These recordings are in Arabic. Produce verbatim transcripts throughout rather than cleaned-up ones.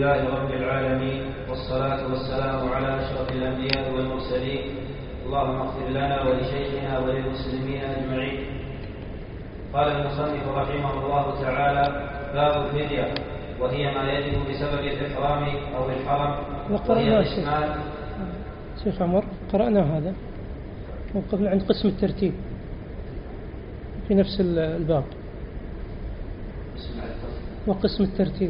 لله رب العالمين، والصلاة والسلام على أشرف الأنبياء والمرسلين. اللهم اغفر لنا ولشيخنا وللمسلمين أجمعين. قال المصنف رحمه الله تعالى: باب الفدية، وهي ما يجب بسبب الإحرام أو الحرم، وهي قسمان. شيخ عمر قرأنا هذا وقفنا عند قسم الترتيب في نفس الباب، وقسم الترتيب.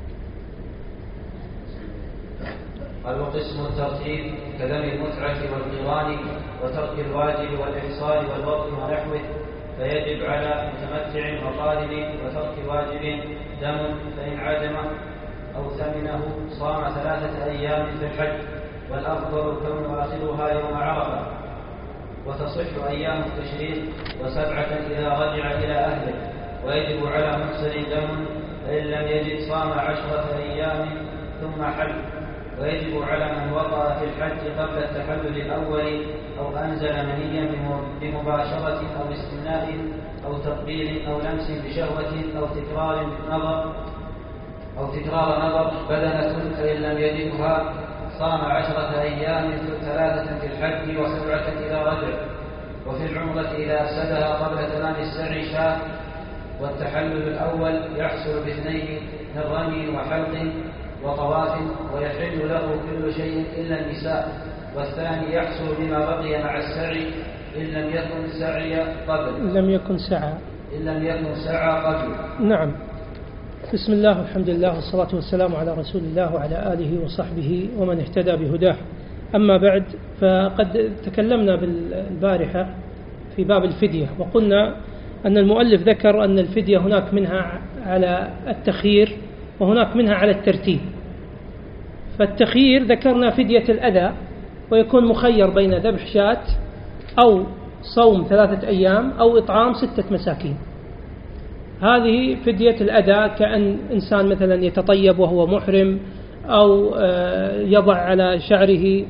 قال: وقسم الترتيب كدم المتعة والقران وترك الواجب والإحصان والوطن ونحوه، فيجب على متمتع وقارن وترك واجب دم، فإن عدم أو ثمنه صام ثلاثة أيام في الحج، والأفضل كون آخرها يوم عرفة، وتصح أيام التشريق وسبعة إذا رجع إلى أهله، ويجب على محسن دم، فإن لم يجد صام عشرة أيام ثم حج، ويجب على من وقع في الحج قبل التحلل الأول أو أنزل منيا بمباشرة أو استمناء أو تقبيل أو لمس بشهوة أو تكرار نظر أو تكرار نظر بدنة، فإن لم يجدها صام عشرة أيام ثلاثة في الحج وسبعة إذا رجع. وفي العمرة إذا أفسدها قبل تمام السعي شاة. والتحلل الأول يحصل باثنين من رمي وحلق وطواف، ويحل له كل شيء إلا النساء. والثاني يحصل بما بقي مع السعي إن لم يكن سعي قبل إن لم يكن سعى إن لم يكن سعى قبل. نعم. بسم الله والحمد لله والصلاة والسلام على رسول الله وعلى آله وصحبه ومن اهتدى بهداه. أما بعد، فقد تكلمنا بالبارحة في باب الفدية، وقلنا أن المؤلف ذكر أن الفدية هناك منها على التخيير وهناك منها على الترتيب. فالتخيير ذكرنا فدية الأذى، ويكون مخير بين ذبح شاة أو صوم ثلاثة أيام أو إطعام ستة مساكين. هذه فدية الأذى، كأن إنسان مثلا يتطيب وهو محرم، أو يضع على شعره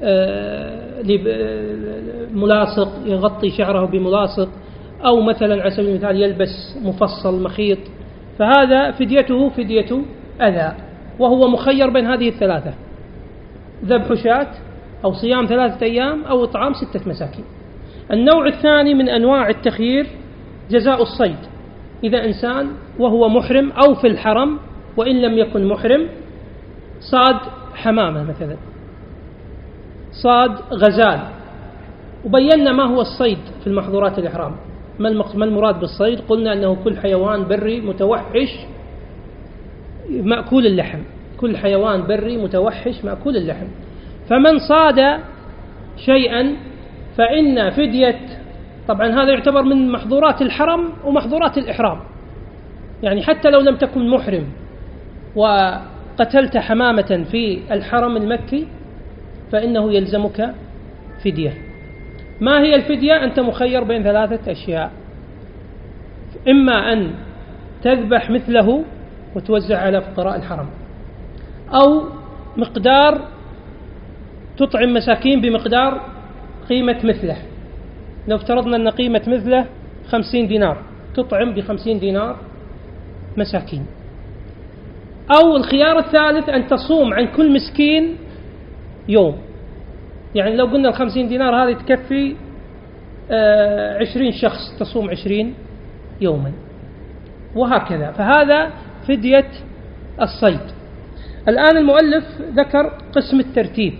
ملاصق يغطي شعره بملاصق، أو مثلا على سبيل المثال يلبس مفصل مخيط، فهذا فديته فدية أذى، وهو مخير بين هذه الثلاثة: ذبح شاة أو صيام ثلاثة أيام أو إطعام ستة مساكين. النوع الثاني من أنواع التخيير جزاء الصيد، إذا إنسان وهو محرم أو في الحرم وإن لم يكن محرم صاد حمامة مثلا، صاد غزال. وبينا ما هو الصيد في المحظورات الإحرام. ما المراد بالصيد؟ قلنا أنه كل حيوان بري متوحش مأكول اللحم، كل حيوان بري متوحش مأكول اللحم. فمن صاد شيئا فإن فدية، طبعا هذا يعتبر من محظورات الحرم ومحظورات الإحرام، يعني حتى لو لم تكن محرم وقتلت حمامة في الحرم المكي فإنه يلزمك فدية. ما هي الفدية؟ أنت مخير بين ثلاثة أشياء: إما أن تذبح مثله وتوزع على فقراء الحرم، أو مقدار تطعم مساكين بمقدار قيمة مثله. لو افترضنا أن قيمة مثله خمسين دينار، تطعم بخمسين دينار مساكين. أو الخيار الثالث أن تصوم عن كل مسكين يوم، يعني لو قلنا الخمسين دينار هذه تكفي عشرين شخص، تصوم عشرين يوما، وهكذا. فهذا فدية الصيد. الآن المؤلف ذكر قسم الترتيب،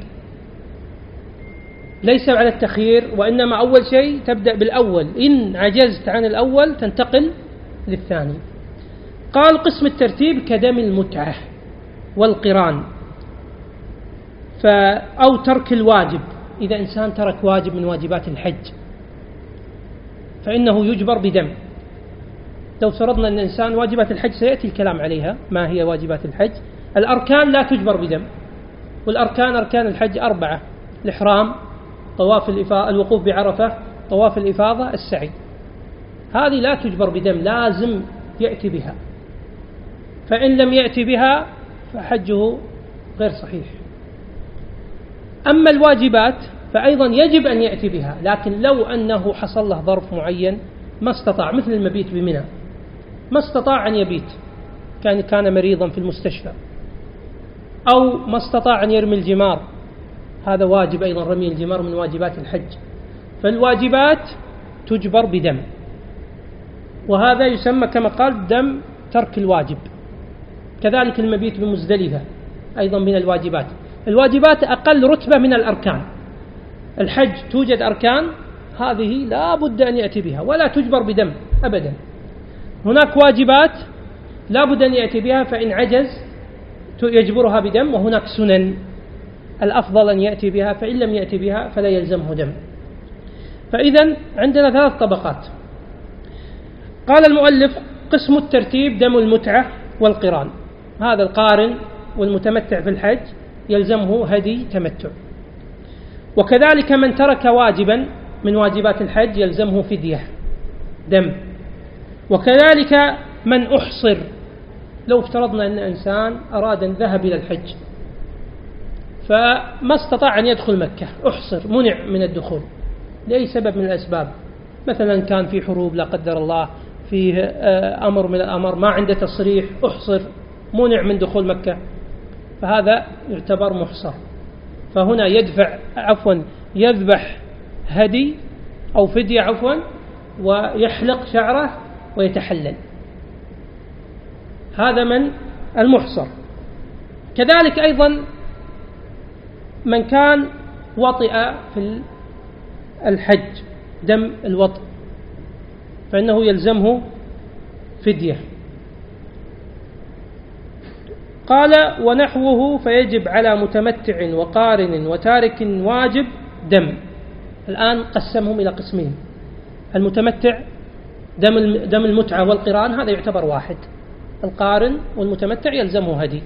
ليس على التخيير، وإنما أول شيء تبدأ بالأول، إن عجزت عن الأول تنتقل للثاني. قال: قسم الترتيب كدم المتعة والقران، أو ترك الواجب، إذا إنسان ترك واجب من واجبات الحج فإنه يجبر بدم. لو فرضنا أن الإنسان واجبات الحج سيأتي الكلام عليها، ما هي واجبات الحج؟ الأركان لا تجبر بدم، والأركان أركان الحج أربعة: الإحرام، طواف الإفاضة، الوقوف بعرفة، طواف الإفاضة، السعي. هذه لا تجبر بدم، لازم يأتي بها، فإن لم يأتي بها فحجه غير صحيح. أما الواجبات فأيضا يجب أن يأتي بها، لكن لو أنه حصل له ظرف معين ما استطاع، مثل المبيت بمنى، ما استطاع أن يبيت، كان كان مريضا في المستشفى، أو ما استطاع أن يرمي الجمار، هذا واجب أيضا، رمي الجمار من واجبات الحج. فالواجبات تجبر بدم، وهذا يسمى كما قال دم ترك الواجب. كذلك المبيت بمزدلفة أيضا من الواجبات. الواجبات أقل رتبة من الأركان. الحج توجد أركان، هذه لا بد أن يأتي بها ولا تجبر بدم أبدا. هناك واجبات لا بد أن يأتي بها، فإن عجز يجبرها بدم. وهناك سنن الأفضل أن يأتي بها، فإن لم يأتي بها فلا يلزمه دم. فإذا عندنا ثلاث طبقات. قال المؤلف: قسم الترتيب دم المتعة والقران. هذا القارن والمتمتع في الحج يلزمه هدي تمتع. وكذلك من ترك واجبا من واجبات الحج يلزمه فدية دم. وكذلك من أحصر، لو افترضنا أن إنسان أراد أن ذهب إلى الحج فما استطاع أن يدخل مكة، أحصر، منع من الدخول لأي سبب من الأسباب، مثلا كان في حروب لا قدر الله، فيه أمر من الأمر، ما عنده تصريح، أحصر، منع من دخول مكة، فهذا يعتبر محصر. فهنا يدفع عفوا يذبح هدي أو فدية عفوا ويحلق شعره ويتحلل، هذا من المحصر. كذلك أيضا من كان وطئ في الحج دم الوطء فإنه يلزمه فدية. قال: ونحوه فيجب على متمتع وقارن وتارك واجب دم. الآن قسمهم إلى قسمين. المتمتع دم دم المتعة والقران هذا يعتبر واحد، القارن والمتمتع يلزمه هدي.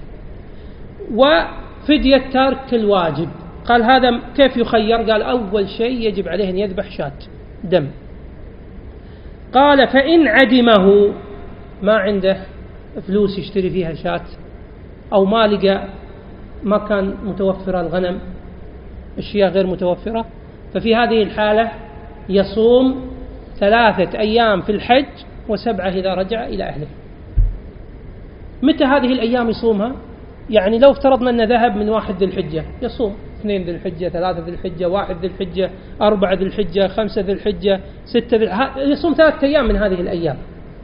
وفدية تارك الواجب، قال هذا كيف يخير؟ قال أول شيء يجب عليه أن يذبح شاة دم. قال: فإن عدمه، ما عنده فلوس يشتري فيها شاة، أو ما لقى، ما كان متوفرة الغنم، الشياء غير متوفرة، ففي هذه الحالة يصوم ثلاثة أيام في الحج وسبعة إذا رجع إلى أهله. متى هذه الأيام يصومها؟ يعني لو افترضنا أن ذهب من واحد ذي الحجة يصوم اثنين ذي الحجة، ثلاثة ذي الحجة، واحد ذي الحجة، أربعة ذي الحجة، خمسة ذي الحجة، ستة ذي الحجة، يصوم ثلاثة أيام من هذه الأيام.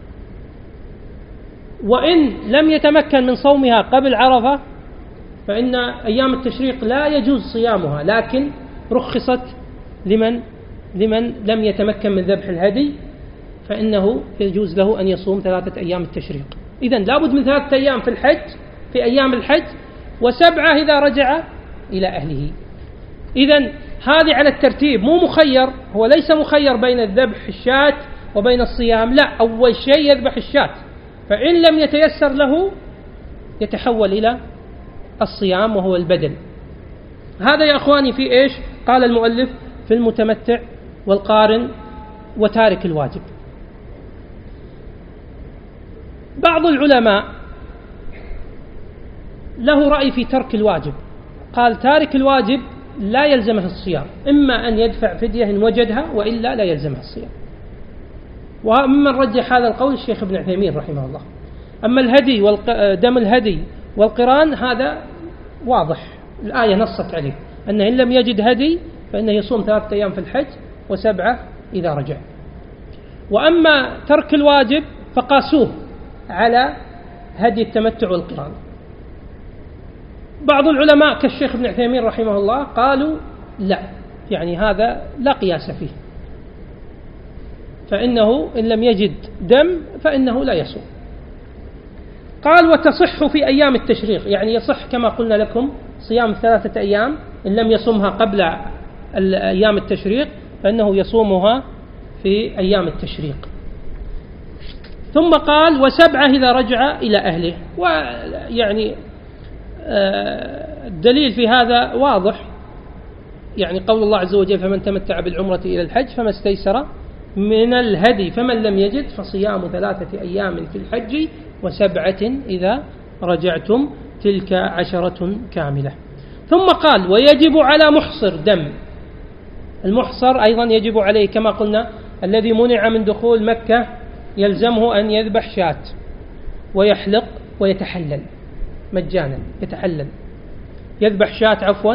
وإن لم يتمكن من صومها قبل عرفة فإن أيام التشريق لا يجوز صيامها، لكن رخصت لمن لمن لم يتمكن من ذبح الهدي، فإنه يجوز له أن يصوم ثلاثة أيام التشريق. إذن لابد من ثلاثة أيام في الحج في أيام الحج، وسبعة إذا رجع إلى أهله. إذن هذه على الترتيب، مو مخير، هو ليس مخير بين الذبح الشاة وبين الصيام، لا، أول شيء يذبح الشاة، فإن لم يتيسر له يتحول إلى الصيام وهو البدن. هذا يا أخواني في إيش؟ قال المؤلف: في المتمتع والقارن وتارك الواجب. بعض العلماء له رأي في ترك الواجب، قال تارك الواجب لا يلزمه الصيام، إما أن يدفع فدية إن وجدها وإلا لا يلزمه الصيام. وممن رجح هذا القول الشيخ ابن عثيمين رحمه الله. أما الهدي ودم الهدي والقران هذا واضح، الآية نصت عليه أنه إن لم يجد هدي فإنه يصوم ثلاثة أيام في الحج وسبعة إذا رجع. وأما ترك الواجب فقاسوه على هدي التمتع والقران. بعض العلماء كالشيخ ابن عثيمين رحمه الله قالوا لا، يعني هذا لا قياس فيه، فإنه إن لم يجد دم فإنه لا يصوم. قال: وتصح في أيام التشريق، يعني يصح كما قلنا لكم صيام ثلاثة أيام إن لم يصومها قبل أيام التشريق فإنه يصومها في أيام التشريق. ثم قال: وسبعة إذا رجع إلى أهله. ويعني الدليل في هذا واضح، يعني قول الله عز وجل: فمن تمتع بالعمرة إلى الحج فما استيسر من الهدي فمن لم يجد فصيام ثلاثة أيام في الحج وسبعة إذا رجعتم تلك عشرة كاملة. ثم قال: ويجب على محصر دم. المحصر أيضا يجب عليه كما قلنا، الذي منع من دخول مكة يلزمه أن يذبح شاة ويحلق ويتحلل مجانا، يتحلل يذبح شاة عفوا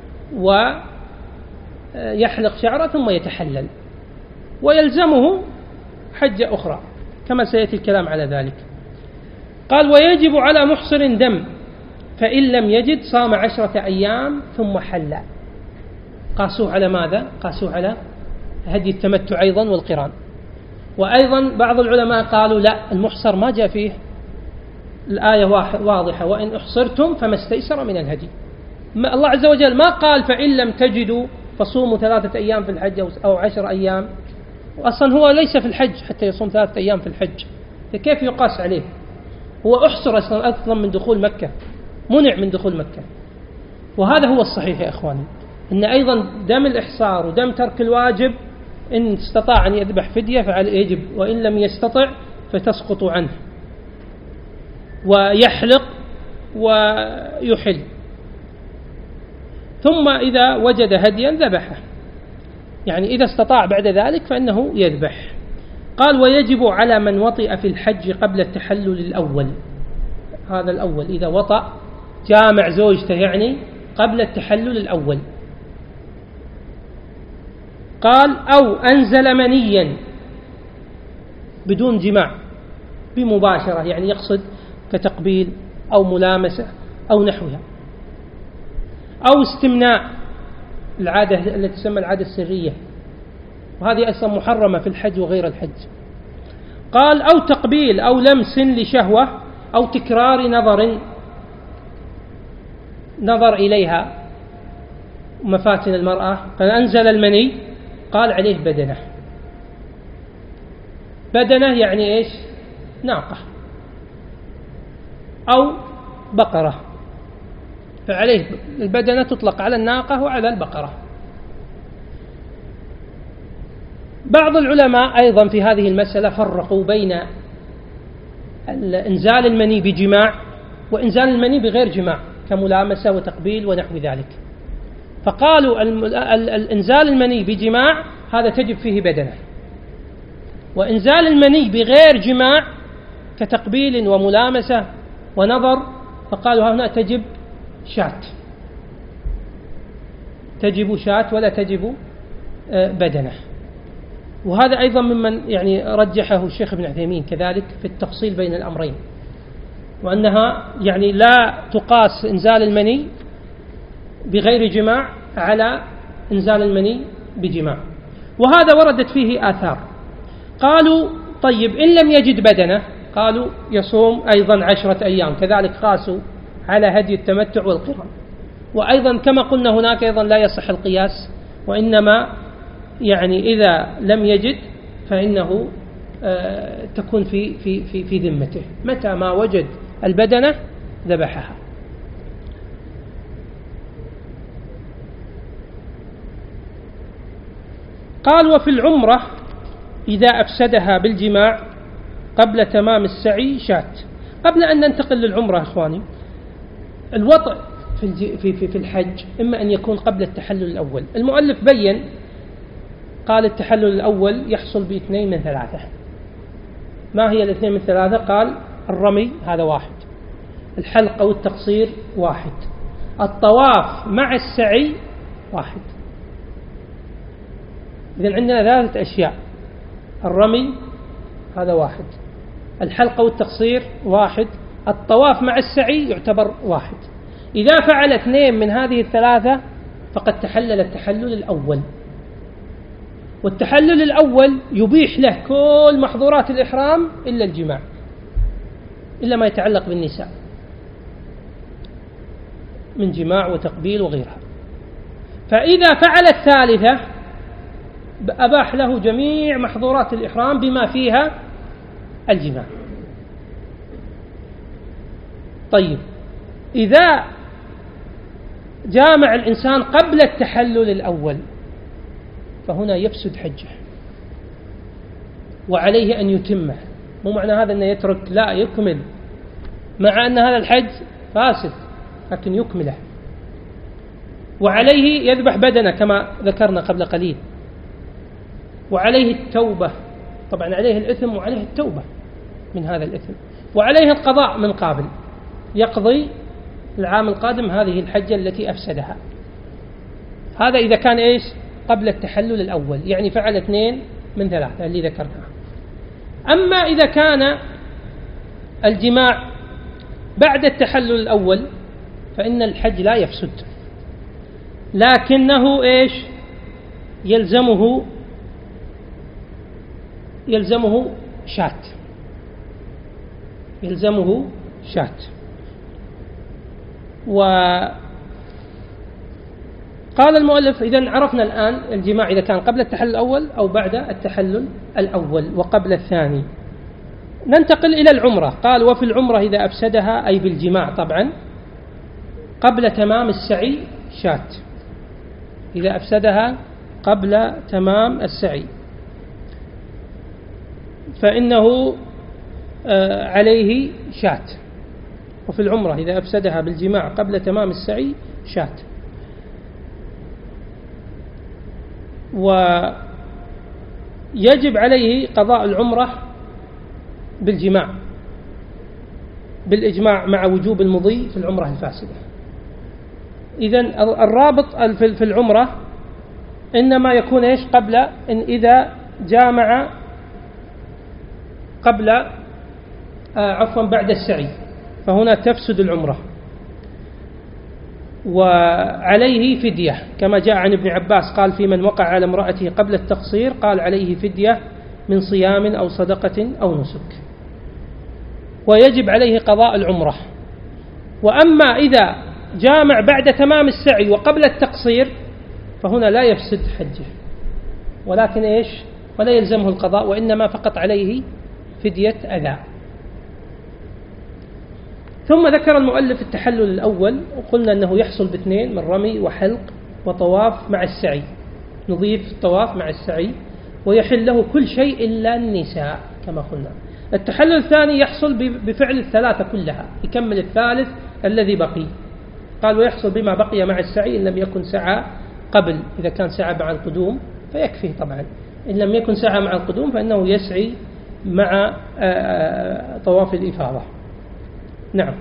ويحلق شعره ثم يتحلل، ويلزمه حجة أخرى كما سيأتي الكلام على ذلك. قال ويجب على محصر دم، فإن لم يجد صام عشرة أيام ثم حل. قاسوه على ماذا؟ قاسوه على هدي التمتع أيضا والقران. وأيضا بعض العلماء قالوا لا، المحصر ما جاء فيه الآية واضحة وإن أحصرتم فما استيسر من الهدي. الله عز وجل ما قال فإن لم تجدوا فصوموا ثلاثة أيام في الحج أو عشر أيام، وأصلا هو ليس في الحج حتى يصوم ثلاثة أيام في الحج، فكيف يقاس عليه؟ هو أحصر أصلا أصلا من دخول مكة، منع من دخول مكة. وهذا هو الصحيح يا إخواني، إن أيضا دم الإحصار ودم ترك الواجب إن استطاع أن يذبح فدية فعليه يجب، وإن لم يستطع فتسقط عنه ويحلق ويحل، ثم إذا وجد هديا ذبحه، يعني إذا استطاع بعد ذلك فإنه يذبح. قال ويجب على من وطئ في الحج قبل التحلل الأول، هذا الأول إذا وطأ جامع زوجته يعني قبل التحلل الأول. قال أو أنزل منيا بدون جماع بمباشرة، يعني يقصد كتقبيل أو ملامسة أو نحوها، أو استمناء العادة التي تسمى العادة السرية، وهذه أصلا محرمة في الحج وغير الحج. قال أو تقبيل أو لمس لشهوة أو تكرار نظر نظر إليها مفاتن المرأة. قال أنزل المني قال عليه بدنة، بدنة يعني إيش؟ ناقة أو بقرة، فعليه البدنة تطلق على الناقة وعلى البقرة. بعض العلماء أيضا في هذه المسألة فرقوا بين إنزال المني بجماع وإنزال المني بغير جماع كملامسة وتقبيل ونحو ذلك، فقالوا الإنزال المني بجماع هذا تجب فيه بدنة، وإنزال المني بغير جماع كتقبيل وملامسة ونظر فقالوا هنا تجب شاة، تجب شاة ولا تجب بدنة. وهذا أيضا ممن يعني رجحه الشيخ ابن عثيمين كذلك في التفصيل بين الأمرين، وأنها يعني لا تقاس إنزال المني بغير جماع على إنزال المني بجماع، وهذا وردت فيه آثار. قالوا طيب إن لم يجد بدنة قالوا يصوم أيضا عشرة أيام، كذلك قاسوا على هدي التمتع والقران. وأيضا كما قلنا هناك أيضا لا يصح القياس، وإنما يعني إذا لم يجد فإنه آه تكون في في في في ذمته، متى ما وجد البدنة ذبحها. قال وفي العمرة إذا أفسدها بالجماع قبل تمام السعي شات. قبل أن ننتقل للعمرة أخواني، الوطء في في في الحج إما أن يكون قبل التحلل الأول. المؤلف بين قال التحلل الأول يحصل باثنين من ثلاثة. ما هي الاثنين من ثلاثة؟ قال الرمي هذا واحد، الحلق أو التقصير واحد، الطواف مع السعي واحد. إذن عندنا ثلاثة أشياء، الرمي هذا واحد، الحلق أو التقصير واحد، الطواف مع السعي يعتبر واحد. إذا فعل اثنين من هذه الثلاثة فقد تحلل التحلل الأول. والتحلل الأول يبيح له كل محظورات الإحرام إلا الجماع، إلا ما يتعلق بالنساء من جماع وتقبيل وغيرها. فإذا فعل الثالثة أباح له جميع محظورات الإحرام بما فيها الجماع. طيب إذا جامع الإنسان قبل التحلل الأول فهنا يفسد حجه وعليه أن يتمه. مو معنى هذا أنه يترك، لا، يكمل، مع أن هذا الحج فاسد لكن يكمله، وعليه يذبح بدنه كما ذكرنا قبل قليل، وعليه التوبة، طبعا عليه الإثم وعليه التوبة من هذا الإثم، وعليه القضاء من قابل، يقضي العام القادم هذه الحجة التي أفسدها. هذا إذا كان إيش قبل التحلل الأول، يعني فعل اثنين من ثلاثة اللي ذكرناها. أما إذا كان الجماع بعد التحلل الأول فإن الحج لا يفسد، لكنه إيش يلزمه يلزمه شات يلزمه شات وقال المؤلف إذن عرفنا الآن الجماع إذا كان قبل التحلل الأول أو بعد التحلل الأول وقبل الثاني. ننتقل إلى العمرة. قال وفي العمرة إذا أفسدها أي بالجماع طبعا قبل تمام السعي شات، إذا أفسدها قبل تمام السعي فإنه عليه شات. وفي العمرة إذا أفسدها بالجماع قبل تمام السعي شات. ويجب عليه قضاء العمرة بالجماع بالإجماع مع وجوب المضي في العمرة الفاسدة. إذن الرابط في العمرة إنما يكون إيش قبل إن إذا جامع قبل آه عفوا بعد السعي فهنا تفسد العمرة. وعليه فدية كما جاء عن ابن عباس قال في من وقع على امرأته قبل التقصير قال عليه فدية من صيام أو صدقة أو نسك، ويجب عليه قضاء العمرة. وأما إذا جامع بعد تمام السعي وقبل التقصير فهنا لا يفسد حجه، ولكن إيش ولا يلزمه القضاء، وإنما فقط عليه فدية أذى. ثم ذكر المؤلف التحلل الأول، وقلنا أنه يحصل باثنين من رمي وحلق وطواف مع السعي، نضيف الطواف مع السعي ويحل له كل شيء إلا النساء كما قلنا. التحلل الثاني يحصل بفعل الثلاثة كلها، يكمل الثالث الذي بقي. قال ويحصل بما بقي مع السعي إن لم يكن سعى قبل، إذا كان سعى مع القدوم فيكفيه طبعا، إن لم يكن سعى مع القدوم فإنه يسعي مع طواف الإفاضة. نعم.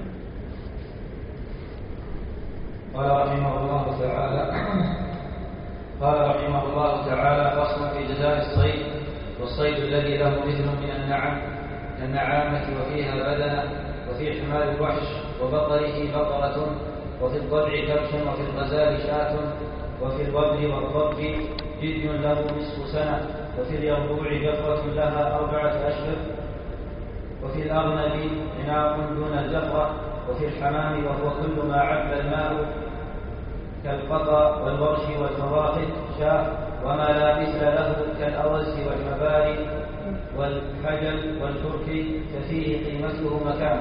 قال رحمه الله تعالى قال رحمه الله تعالى فصل في جزاء الصيد، والصيد الذي له مثل من النعم كالنعامة وفيها بدنة، وفي حمار الوحش وبقره بقرة، وفي الضبع كبش، وفي الغزال شاة، وفي الوبر والضب جدي له نصف سنة، وفي اليربوع جفرة لها أربعة أشهر، وفي الأرنب عناق دون الجفرة، وفي الحمام وهو كل ما عب الماء كالقطا والورش والفواخذ شاه، وما لا مثل له كالأرز والحبار والحجل والترك ففيه قيمته مكان.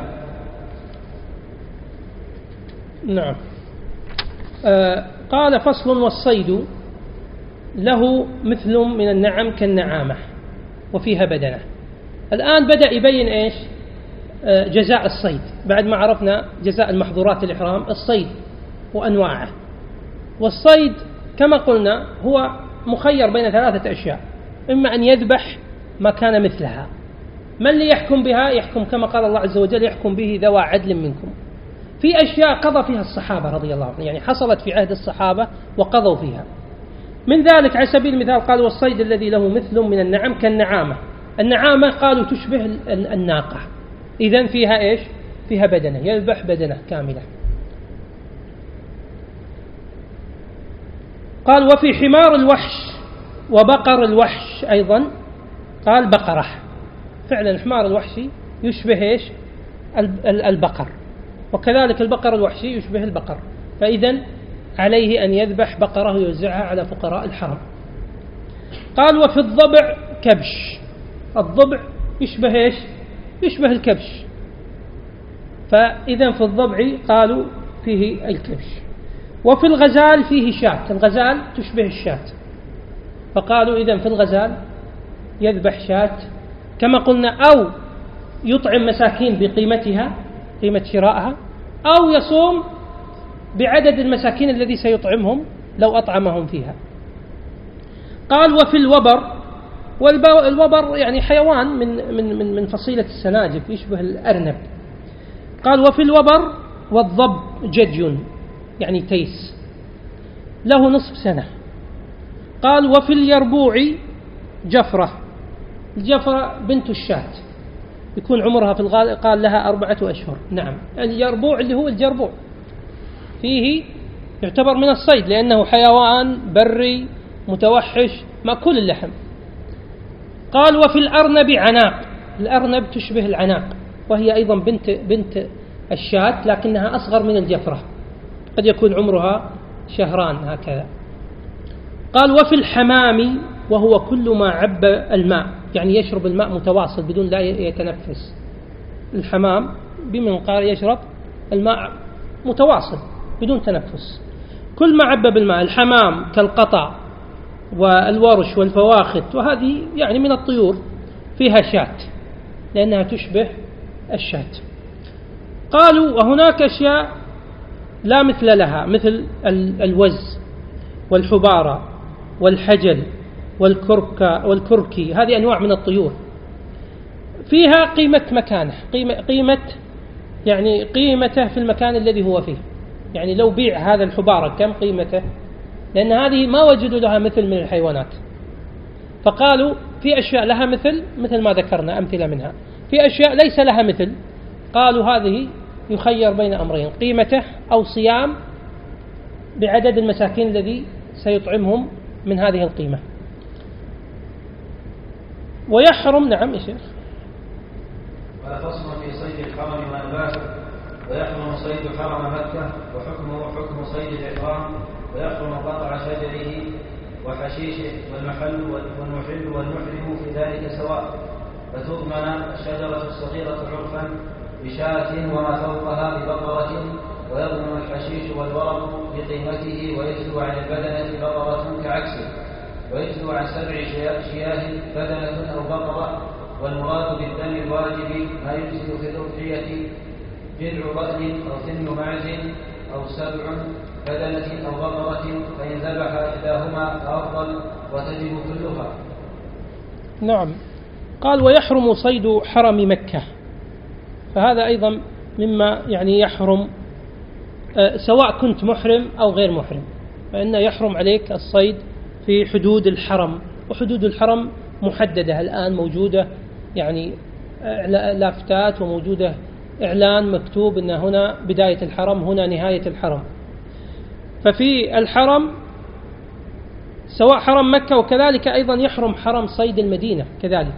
نعم. آه قال فصل والصيد له مثل من النعم كالنعامة وفيها بدنة. الآن بدأ يبين إيش آه جزاء الصيد بعد ما عرفنا جزاء المحظورات الإحرام، الصيد وأنواعه. والصيد كما قلنا هو مخير بين ثلاثة أشياء، إما أن يذبح ما كان مثلها. من اللي يحكم بها؟ يحكم كما قال الله عز وجل يحكم به ذوى عدل منكم. في أشياء قضى فيها الصحابة رضي الله عنهم، يعني حصلت في عهد الصحابة وقضوا فيها. من ذلك على سبيل المثال قال والصيد الذي له مثل من النعم كالنعامة. النعامة قالوا تشبه الناقة، إذن فيها إيش؟ فيها بدنة، يذبح بدنة كاملة. قال وفي حمار الوحش وبقر الوحش أيضا قال بقرة. فعلا حمار الوحشي يشبه إيش؟ البقر، وكذلك البقر الوحشي يشبه البقر، فإذن عليه أن يذبح بقرة ويوزعها على فقراء الحرم. قال وفي الضبع كبش. الضبع يشبه إيش؟ يشبه الكبش، فإذن في الضبع قالوا فيه الكبش. وفي الغزال فيه شاة، الغزال تشبه الشاة، فقالوا إذن في الغزال يذبح شاة كما قلنا، أو يطعم مساكين بقيمتها قيمة شرائها، أو يصوم بعدد المساكين الذي سيطعمهم لو أطعمهم فيها. قال وفي الوبر، والوبر يعني حيوان من من من من فصيلة السناجب يشبه الأرنب. قال وفي الوبر والضب جدي يعني تيس له نصف سنة. قال وفي اليربوع جفرة، الجفرة بنت الشاة يكون عمرها في الغالب قال لها أربعة أشهر. نعم اليربوع اللي هو الجربوع فيه يعتبر من الصيد لأنه حيوان بري متوحش مأكول اللحم. قال وفي الأرنب عناق، الأرنب تشبه العناق وهي أيضا بنت بنت الشاة لكنها أصغر من الجفرة، قد يكون عمرها شهران هكذا. قال وفي الحمام وهو كل ما عب الماء يعني يشرب الماء متواصل بدون لا يتنفس. الحمام بمنقار يشرب الماء متواصل بدون تنفس. كل ما عب بالماء، الحمام كالقطع والورش والفواخت، وهذه يعني من الطيور فيها شاة لأنها تشبه الشاة. قالوا وهناك أشياء لا مثل لها مثل الوز والحبارة والحجل والكركة والكركي، هذه أنواع من الطيور فيها قيمة مكانه، قيمة, قيمة يعني قيمته في المكان الذي هو فيه. يعني لو بيع هذا الحبارة كم قيمته؟ لأن هذه ما وجدوا لها مثل من الحيوانات. فقالوا في أشياء لها مثل مثل ما ذكرنا أمثلة منها، في أشياء ليس لها مثل. قالوا هذه يخير بين أمرين، قيمته أو صيام بعدد المساكين الذي سيطعمهم من هذه القيمة. ويحرم نعم يا شيخ. قال فصل في صيد الحرم وأنباته. ويحرم صيد حرم مكة وحكمه حكم صيد الإحرام. ويحرم قطع شجره وحشيشه والمحل والمحل والمحرم في ذلك سواء. فتضمن الشجرة الصغيرة عرفا بشاة وما فوقها ببقرة، ويضمن الحشيش والورق بقيمته، ويجزو عن البدنة بقرة كعكسه، ويجزو عن سبع شياه بدنة أو بقرة. والمراد بالدم الواجب ما يجزي في الأضحية جذع بطن أو ثمن معز أو سبع بدنة أو بقرة، فإن ذبح إحداهما فأفضل وتجب كلها. نعم. قال ويحرم صيد حرم مكة، فهذا أيضا مما يعني يحرم سواء كنت محرم أو غير محرم، فإن يحرم عليك الصيد في حدود الحرم. وحدود الحرم محددة الآن، موجودة يعني لافتات وموجودة إعلان مكتوب أن هنا بداية الحرم هنا نهاية الحرم. ففي الحرم سواء حرم مكة وكذلك أيضا يحرم حرم صيد المدينة كذلك.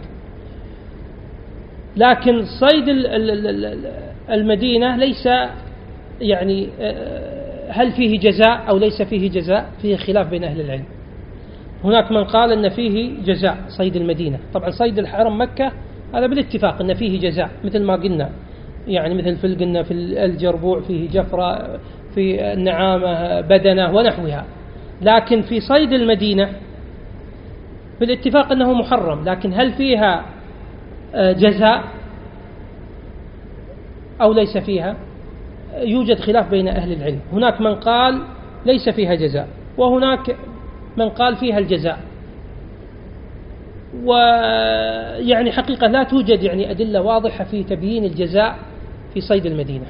لكن صيد المدينة ليس يعني هل فيه جزاء أو ليس فيه جزاء، فيه خلاف بين أهل العلم. هناك من قال أن فيه جزاء صيد المدينة. طبعا صيد الحرم مكة هذا بالاتفاق أن فيه جزاء مثل ما قلنا، يعني مثل في قلنا في الجربوع فيه جفرة، في النعامة بدنة ونحوها. لكن في صيد المدينة بالاتفاق أنه محرم، لكن هل فيها جزاء أو ليس فيها؟ يوجد خلاف بين أهل العلم. هناك من قال ليس فيها جزاء، وهناك من قال فيها الجزاء. ويعني حقيقة لا توجد يعني أدلة واضحة في تبيين الجزاء في صيد المدينة،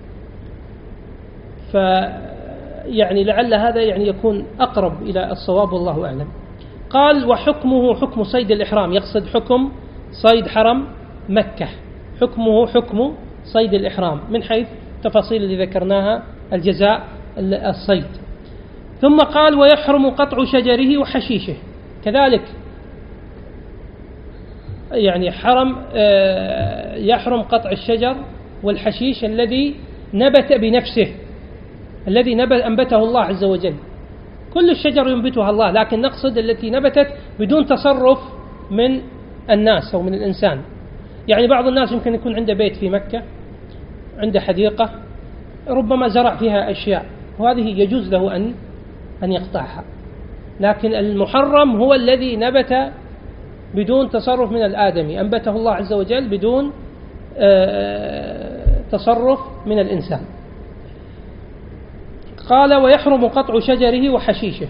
فيعني لعل هذا يعني يكون أقرب إلى الصواب والله أعلم. قال وحكمه حكم صيد الإحرام، يقصد حكم صيد حرم مكة، حكمه حكم صيد الإحرام من حيث التفاصيل اللي ذكرناها الجزاء الصيد. ثم قال ويحرم قطع شجره وحشيشه كذلك، يعني حرم يحرم قطع الشجر والحشيش الذي نبت بنفسه، الذي نبت أنبته الله عز وجل. كل الشجر ينبتها الله، لكن نقصد التي نبتت بدون تصرف من الناس أو من الإنسان. يعني بعض الناس يمكن يكون عنده بيت في مكة، عنده حديقة ربما زرع فيها أشياء، وهذه يجوز له أن أن يقطعها. لكن المحرم هو الذي نبت بدون تصرف من الآدمي، أنبته الله عز وجل بدون تصرف من الإنسان. قال ويحرم قطع شجره وحشيشه.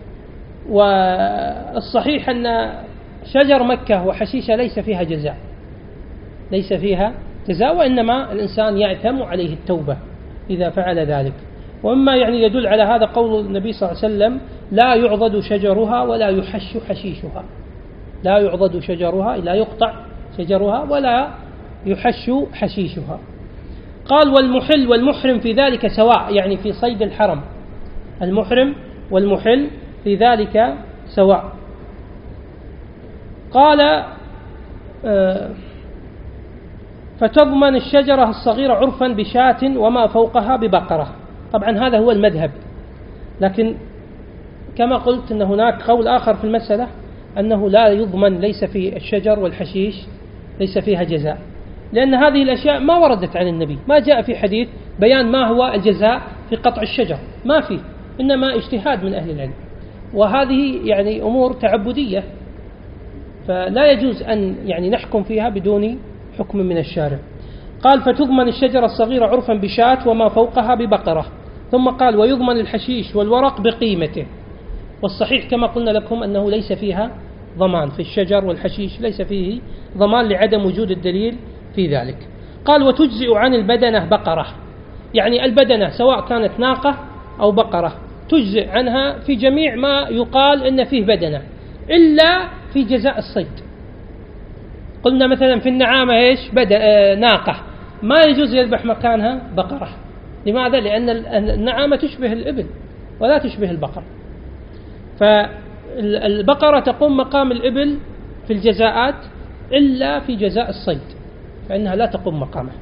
والصحيح أن شجر مكة وحشيشه ليس فيها جزاء، ليس فيها جزاء، وإنما الإنسان يعتم عليه التوبة إذا فعل ذلك. ومما يعني يدل على هذا قول النبي صلى الله عليه وسلم: لا يعضد شجرها ولا يحش حشيشها. لا يعضد شجرها، لا يقطع شجرها ولا يحش حشيشها. قال: والمحل والمحرم في ذلك سواء، يعني في صيد الحرم المحرم والمحل في ذلك سواء. قال: آه فتضمن الشجرة الصغيرة عرفا بشاة وما فوقها ببقرة. طبعا هذا هو المذهب، لكن كما قلت أن هناك قول آخر في المسألة أنه لا يضمن، ليس في الشجر والحشيش ليس فيها جزاء، لأن هذه الأشياء ما وردت عن النبي، ما جاء في حديث بيان ما هو الجزاء في قطع الشجر، ما فيه، إنما اجتهاد من أهل العلم، وهذه يعني أمور تعبدية فلا يجوز أن يعني نحكم فيها بدون حكم من الشارع. قال: فتضمن الشجرة الصغيرة عرفا بشاة وما فوقها ببقرة. ثم قال: ويضمن الحشيش والورق بقيمته. والصحيح كما قلنا لكم أنه ليس فيها ضمان، في الشجر والحشيش ليس فيه ضمان لعدم وجود الدليل في ذلك. قال: وتجزئ عن البدنة بقرة، يعني البدنة سواء كانت ناقة أو بقرة تجزئ عنها في جميع ما يقال إن فيه بدنة، إلا في جزاء الصيد. قلنا مثلا في النعامة إيش؟ بدأ ناقة، ما يجوز يذبح مكانها بقرة. لماذا؟ لأن النعامة تشبه الإبل ولا تشبه البقر، فالبقرة تقوم مقام الإبل في الجزاءات إلا في جزاء الصيد، فإنها لا تقوم مقامه.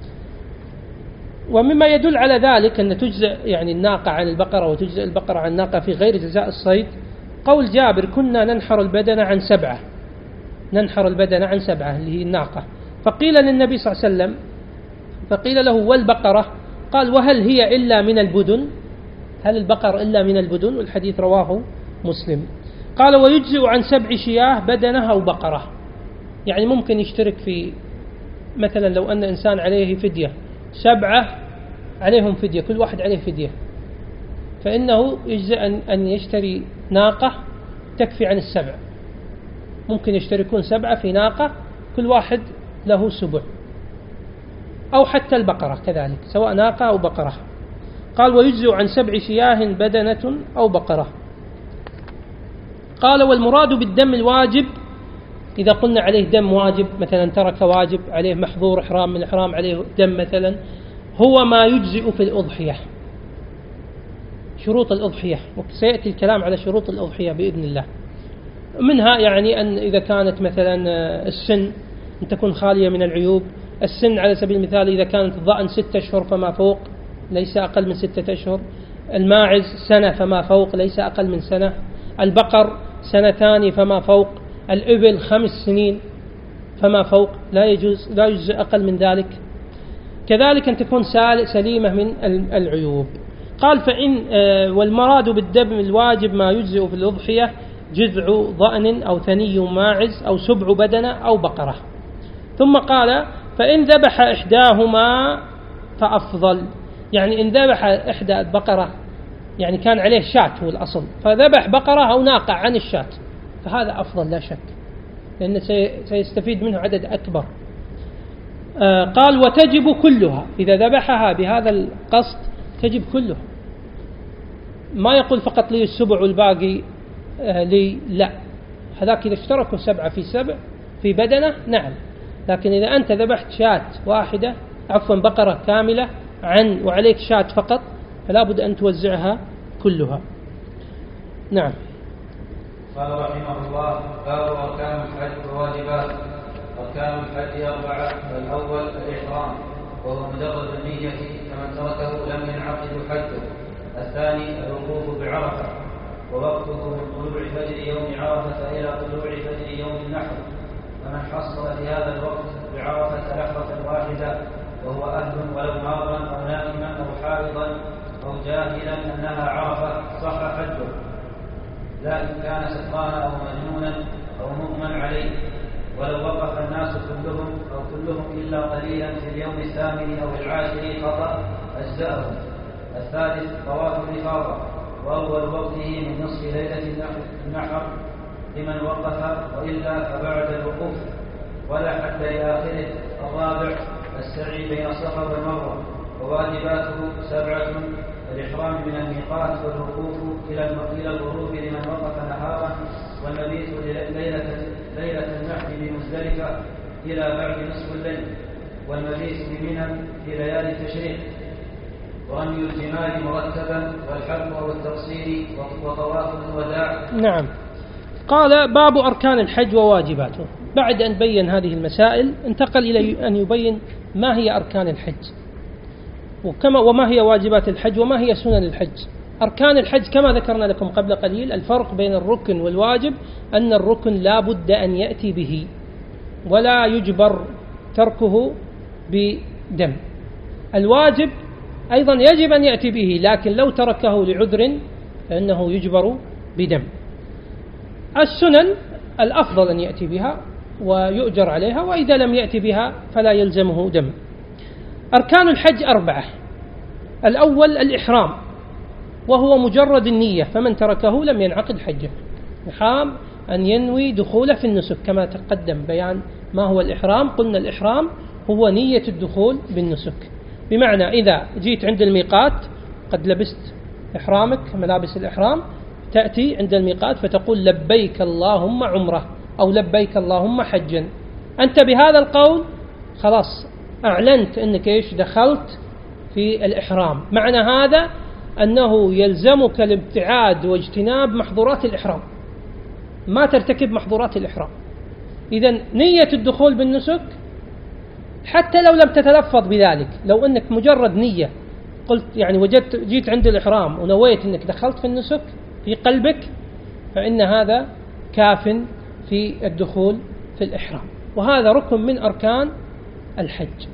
ومما يدل على ذلك أن تجزئ يعني الناقة عن البقرة وتجزئ البقرة عن الناقة في غير جزاء الصيد قول جابر: كنا ننحر البدن عن سبعة، ننحر البدن عن سبعة اللي هي الناقة. فقيل للنبي صلى الله عليه وسلم، فقيل له: والبقرة؟ قال: وهل هي إلا من البدن؟ هل البقر إلا من البدن؟ والحديث رواه مسلم. قال: ويجزئ عن سبع شياه بدنها أو بقرة، يعني ممكن يشترك في مثلا لو أن إنسان عليه فدية، سبعة عليهم فدية، كل واحد عليه فدية، فإنه يجزئ أن يشتري ناقة تكفي عن السبع، ممكن يشتركون سبعة في ناقة كل واحد له سبع، أو حتى البقرة كذلك سواء ناقة أو بقرة. قال: ويجزئ عن سبع شياه بدنة أو بقرة. قال: والمراد بالدم الواجب إذا قلنا عليه دم واجب، مثلا ترك واجب، عليه محظور إحرام من الإحرام، عليه دم مثلا، هو ما يجزئ في الأضحية، شروط الأضحية، وسيأتي الكلام على شروط الأضحية بإذن الله. منها يعني أن إذا كانت مثلا السن أن تكون خالية من العيوب، السن على سبيل المثال إذا كانت الضأن ستة أشهر فما فوق ليس أقل من ستة أشهر، الماعز سنة فما فوق ليس أقل من سنة، البقر سنتان فما فوق، الإبل خمس سنين فما فوق، لا يجوز لا يجوز أقل من ذلك. كذلك أن تكون سليمة من العيوب. قال: فإن والمراد بالدم الواجب ما يجزئ في الأضحية جذع ضأن أو ثني ماعز أو سبع بدنة أو بقرة. ثم قال: فإن ذبح إحداهما فأفضل، يعني إن ذبح إحدى البقرة يعني كان عليه شاة هو الأصل، فذبح بقرة أو ناقة عن الشاة فهذا أفضل لا شك، لأنه سيستفيد منه عدد أكبر. آه قال: وتجب كلها، إذا ذبحها بهذا القصد تجب كلها، ما يقول فقط لي السبع والباقي آه لي، لا، هذاك إذا اشتركوا سبعة في سبع في بدنة نعم، لكن إذا أنت ذبحت شاة واحدة عفوا بقرة كاملة عن وعليك شاة فقط فلا بد أن توزعها كلها. نعم. قال رحمه الله: باب أركان الحج وواجبات. أركان الحج أربعة: الأول الإحرام وهو مجرد النية، فمن تركه لم ينعقد حجه. الثاني الوقوف بعرفة ووقفه من طلوع فجر يوم عرفة إلى طلوع فجر يوم النحر، فمن حصل في هذا الوقت بعرفة لحظة واحدة وهو أهل ولو مارا أو نائما أو حائضا أو جاهلا أنها عرفة صح حجه، لا إن كان سكرانا أو مجنونا أو مغمى عليه، ولو وقف الناس كلهم أو كلهم إلا قليلا في اليوم الثامن أو العاشر خطأ أجزأهم. الثالث طواف الإفاضة وأول وقته من نصف ليلة النحر لمن وقف، وإلا فبعد الوقوف ولا حتى إلى آخره. الرابع السعي بين الصفا والمروة وواجباته سبعة: الإحرام من الميقات والوقوف إلى الغروب لمن وقف نهارا، والمبيت ليلة, ليلة النحر بمزدلفة إلى بعد نصف الليل، والمبيت بمنى في ليالي التشريق، ورمي الجمال مرتبا، والحلق والتقصير، وطواف الوداع. نعم. قال: باب أركان الحج وواجباته. بعد أن بين هذه المسائل انتقل إلى أن يبين ما هي أركان الحج، وكما وما هي واجبات الحج، وما هي سنن الحج. أركان الحج كما ذكرنا لكم قبل قليل، الفرق بين الركن والواجب أن الركن لا بد أن يأتي به ولا يجبر تركه بدم. الواجب أيضا يجب أن يأتي به، لكن لو تركه لعذر فإنه يجبر بدم. السنن الأفضل أن يأتي بها ويؤجر عليها، وإذا لم يأتي بها فلا يلزمه دم. أركان الحج أربعة: الأول الإحرام، وهو مجرد النية، فمن تركه لم ينعقد حجه. الإحرام أن ينوي دخوله في النسك، كما تقدم بيان ما هو الإحرام. قلنا الإحرام هو نية الدخول بالنسك، بمعنى إذا جيت عند الميقات قد لبست إحرامك ملابس الإحرام، تأتي عند الميقات فتقول لبيك اللهم عمره أو لبيك اللهم حجا. أنت بهذا القول خلاص أعلنت أنك إيش دخلت في الإحرام. معنى هذا أنه يلزمك الابتعاد واجتناب محظورات الإحرام، ما ترتكب محظورات الإحرام. إذن نية الدخول بالنسك حتى لو لم تتلفظ بذلك، لو أنك مجرد نية قلت يعني وجدت جيت عند الإحرام ونويت أنك دخلت في النسك في قلبك، فإن هذا كاف في الدخول في الإحرام، وهذا ركن من أركان الحج.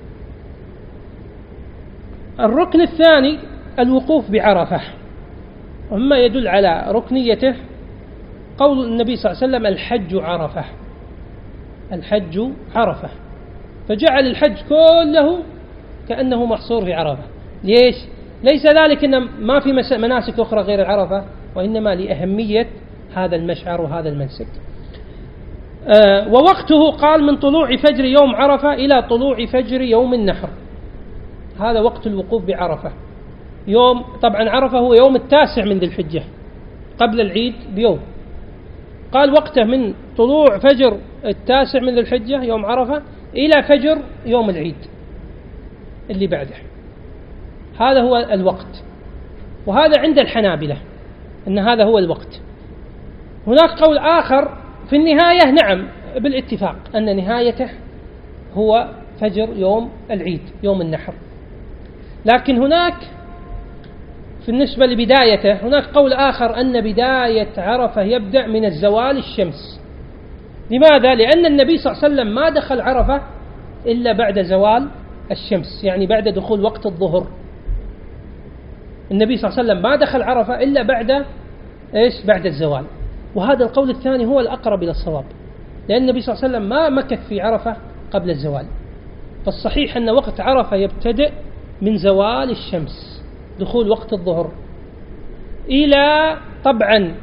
الركن الثاني الوقوف بعرفة، ومما يدل على ركنيته قول النبي صلى الله عليه وسلم: الحج عرفة، الحج عرفة، فجعل الحج كله كأنه محصور في عرفة. ليش؟ ليس ذلك إن ما في مناسك أخرى غير العرفة، وإنما لأهمية هذا المشعر وهذا المنسك. أه ووقته قال من طلوع فجر يوم عرفة إلى طلوع فجر يوم النحر، هذا وقت الوقوف بعرفة. يوم طبعا عرفة هو يوم التاسع من ذي الحجة قبل العيد بيوم، قال وقته من طلوع فجر التاسع من ذي الحجة يوم عرفة إلى فجر يوم العيد اللي بعده، هذا هو الوقت. وهذا عند الحنابلة أن هذا هو الوقت. هناك قول آخر في النهاية، نعم بالاتفاق أن نهايته هو فجر يوم العيد يوم النحر، لكن هناك في النسبة لبدايته هناك قول آخر أن بداية عرفة يبدأ من الزوال الشمس. لماذا؟ لأن النبي صلى الله عليه وسلم ما دخل عرفة إلا بعد زوال الشمس، يعني بعد دخول وقت الظهر. النبي صلى الله عليه وسلم ما دخل عرفة إلا بعد إيش؟ بعد الزوال. وهذا القول الثاني هو الأقرب إلى الصواب، لأن النبي صلى الله عليه وسلم ما مكث في عرفة قبل الزوال. فالصحيح أن وقت عرفة يبتدئ من زوال الشمس، دخول وقت الظهر، إلى طبعا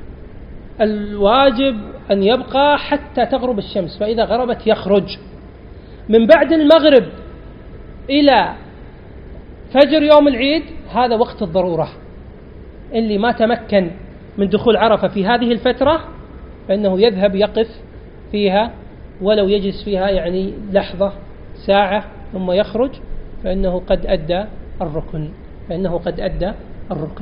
الواجب أن يبقى حتى تغرب الشمس، فإذا غربت يخرج. من بعد المغرب إلى فجر يوم العيد هذا وقت الضرورة، اللي ما تمكن من دخول عرفة في هذه الفترة فإنه يذهب يقف فيها ولو يجلس فيها يعني لحظة ساعة ثم يخرج، فإنه قد أدى الركن فإنه قد أدى الركن.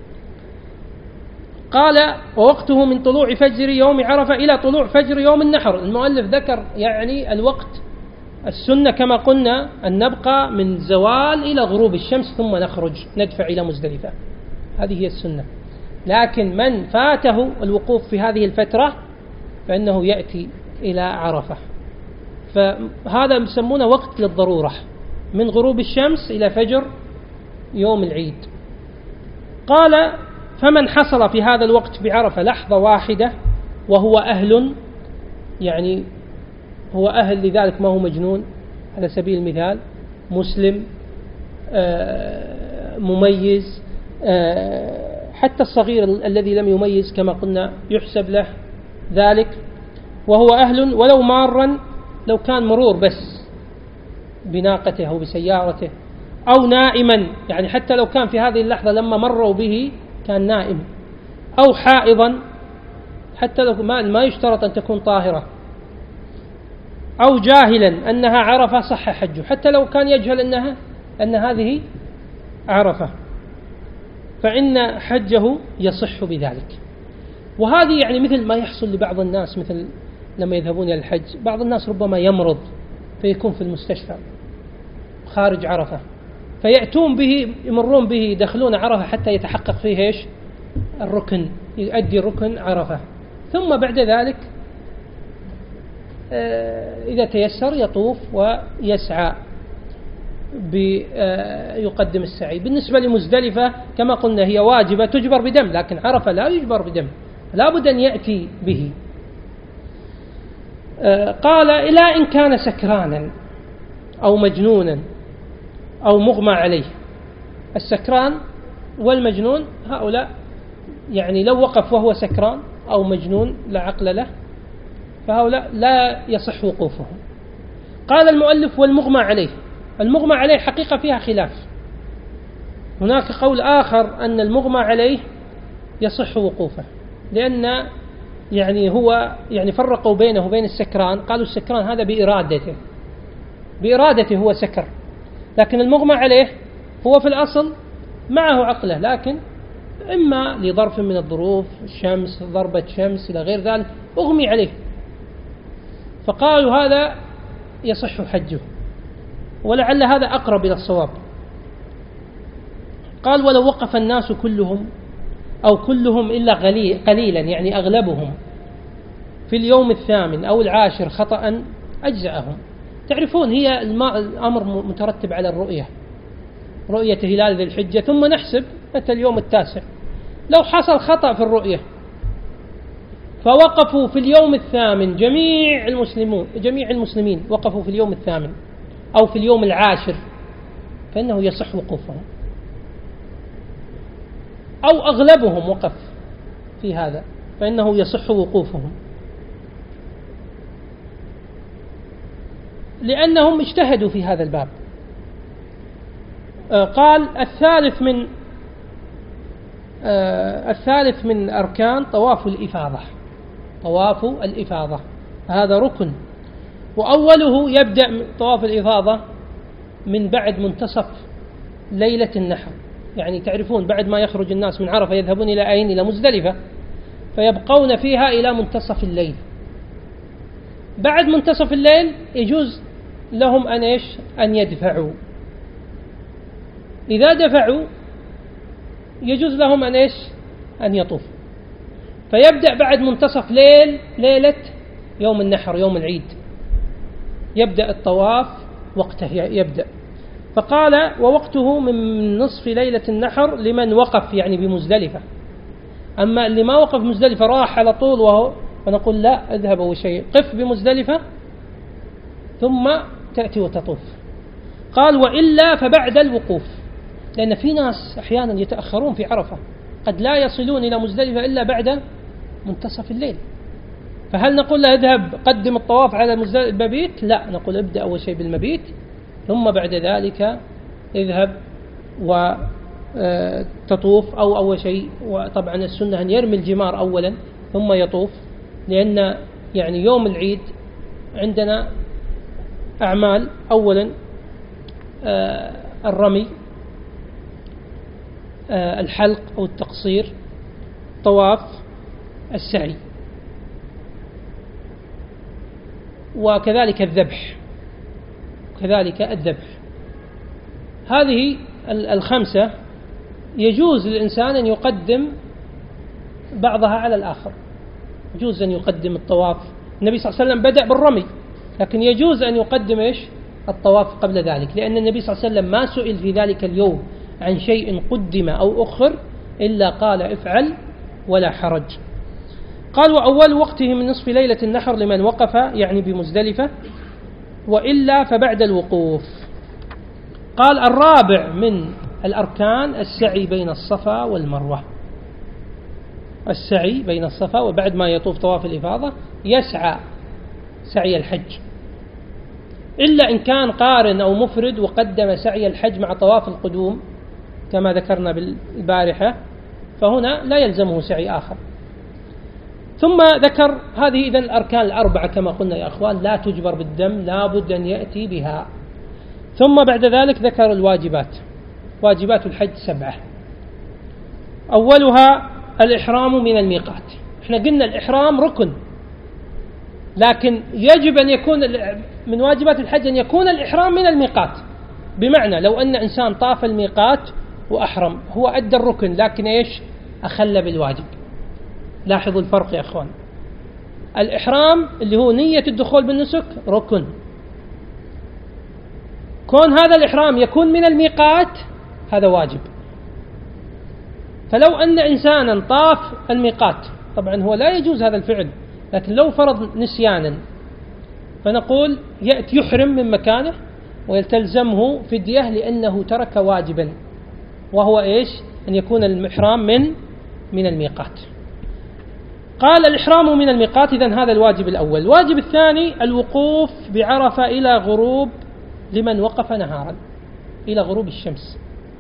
قال ووقته من طلوع فجر يوم عرفة إلى طلوع فجر يوم النحر. المؤلف ذكر يعني الوقت. السنة كما قلنا أن نبقى من زوال إلى غروب الشمس ثم نخرج ندفع إلى مزدلفة، هذه هي السنة. لكن من فاته الوقوف في هذه الفترة فإنه يأتي إلى عرفة، فهذا يسمونه وقت للضرورة من غروب الشمس إلى فجر يوم العيد. قال فمن حصل في هذا الوقت بعرفة لحظة واحدة وهو أهل، يعني هو أهل لذلك، ما هو مجنون على سبيل المثال، مسلم مميز، حتى الصغير الذي لم يميز كما قلنا يحسب له ذلك، وهو أهل ولو مارا، لو كان مرور بس بناقته أو بسيارته أو نائما، يعني حتى لو كان في هذه اللحظة لما مروا به كان نائم، أو حائضا، حتى لو ما يشترط أن تكون طاهرة، أو جاهلا أنها عرفة صح حجه، حتى لو كان يجهل أنها أن هذه عرفة فإن حجه يصح بذلك. وهذه يعني مثل ما يحصل لبعض الناس، مثل لما يذهبون إلى الحج بعض الناس ربما يمرض فيكون في المستشفى خارج عرفة، فيأتون به يمرون به يدخلون عرفة حتى يتحقق فيه إيش الركن، يؤدي ركن عرفة، ثم بعد ذلك إذا تيسر يطوف ويسعى يقدم السعي. بالنسبة لمزدلفة كما قلنا هي واجبة تجبر بدم، لكن عرفة لا يجبر بدم، لا بد أن يأتي به. قال إلى إن كان سكرانا أو مجنونا أو مغمى عليه. السكران والمجنون هؤلاء يعني لو وقف وهو سكران أو مجنون لا عقل له فهؤلاء لا يصح وقوفهم. قال المؤلف والمغمى عليه. المغمى عليه حقيقة فيها خلاف، هناك قول آخر أن المغمى عليه يصح وقوفه، لأن يعني هو يعني فرقوا بينه وبين السكران، قالوا السكران هذا بإرادته بإرادته هو سكر، لكن المغمى عليه هو في الأصل معه عقله، لكن إما لظرف من الظروف، الشمس، ضربة شمس إلى غير ذلك، أغمي عليه، فقالوا هذا يصح حجه، ولعل هذا أقرب إلى الصواب. قال ولو وقف الناس كلهم أو كلهم إلا قليلا، يعني أغلبهم في اليوم الثامن أو العاشر خطأ أجزأهم. تعرفون هي الأمر مترتب على الرؤية، رؤية هلال ذي الحجة، ثم نحسب متى اليوم التاسع. لو حصل خطأ في الرؤية فوقفوا في اليوم الثامن، جميع المسلمون جميع المسلمين وقفوا في اليوم الثامن أو في اليوم العاشر، فإنه يصح وقوفهم، أو أغلبهم وقف في هذا فإنه يصح وقوفهم، لأنهم اجتهدوا في هذا الباب. قال الثالث من الثالث من أركان طواف الإفاضة. طواف الإفاضة هذا ركن، وأوله يبدأ طواف الإفاضة من بعد منتصف ليلة النحر، يعني تعرفون بعد ما يخرج الناس من عرفة يذهبون إلى أين؟ إلى مزدلفة، فيبقون فيها إلى منتصف الليل. بعد منتصف الليل يجوز لهم أن إيش؟ أن يدفعوا. إذا دفعوا يجوز لهم أن إيش؟ أن يطوفوا. فيبدأ بعد منتصف ليل ليلة يوم النحر يوم العيد يبدأ الطواف، وقته يبدأ. فقال ووقته من نصف ليلة النحر لمن وقف يعني بمزدلفة. أما اللي ما وقف مزدلفة راح على طول وهو، فنقول لا، اذهب أول شيء قف بمزدلفة ثم تأتي وتطوف. قال وإلا فبعد الوقوف، لأن في ناس أحيانا يتأخرون في عرفة، قد لا يصلون إلى مزدلفة إلا بعد منتصف الليل، فهل نقول له اذهب قدم الطواف على المبيت؟ لا، نقول ابدأ أول شيء بالمبيت ثم بعد ذلك اذهب وتطوف، أو أول شيء وطبعا السنة أن يرمي الجمار أولا ثم يطوف، لأن يعني يوم العيد عندنا أعمال، أولا الرمي، الحلق أو التقصير، طواف، السعي، وكذلك الذبح كذلك الذبح. هذه الخمسة يجوز للإنسان أن يقدم بعضها على الآخر. يجوز أن يقدم الطواف، النبي صلى الله عليه وسلم بدأ بالرمي، لكن يجوز أن يقدم إيش؟ الطواف قبل ذلك، لأن النبي صلى الله عليه وسلم ما سئل في ذلك اليوم عن شيء قدم أو أخر إلا قال افعل ولا حرج. قال وأول وقته من نصف ليلة النحر لمن وقف يعني بمزدلفة، وإلا فبعد الوقوف. قال الرابع من الأركان السعي بين الصفا والمروة. السعي بين الصفا، وبعد ما يطوف طواف الإفاضة يسعى سعي الحج، إلا إن كان قارن أو مفرد وقدم سعي الحج مع طواف القدوم كما ذكرنا بالبارحة، فهنا لا يلزمه سعي آخر. ثم ذكر هذه إذن الأركان الأربعة كما قلنا يا أخوان، لا تجبر بالدم، لا بد أن يأتي بها. ثم بعد ذلك ذكر الواجبات. واجبات الحج سبعة. أولها الإحرام من الميقات. احنا قلنا الإحرام ركن، لكن يجب أن يكون من واجبات الحج أن يكون الإحرام من الميقات، بمعنى لو أن إنسان طاف الميقات وأحرم هو أدى الركن لكن إيش أخل بالواجب. لاحظوا الفرق يا أخوان، الإحرام اللي هو نية الدخول بالنسك ركن، كون هذا الإحرام يكون من الميقات هذا واجب. فلو أن إنسانا طاف الميقات، طبعا هو لا يجوز هذا الفعل، لكن لو فرض نسيانا فنقول يأتي يحرم من مكانه ويلتزمه فدية لأنه ترك واجبا، وهو إيش أن يكون الإحرام من من الميقات. قال الإحرام من الميقات، إذن هذا الواجب الأول. الواجب الثاني الوقوف بعرفة إلى غروب لمن وقف نهارا، إلى غروب الشمس.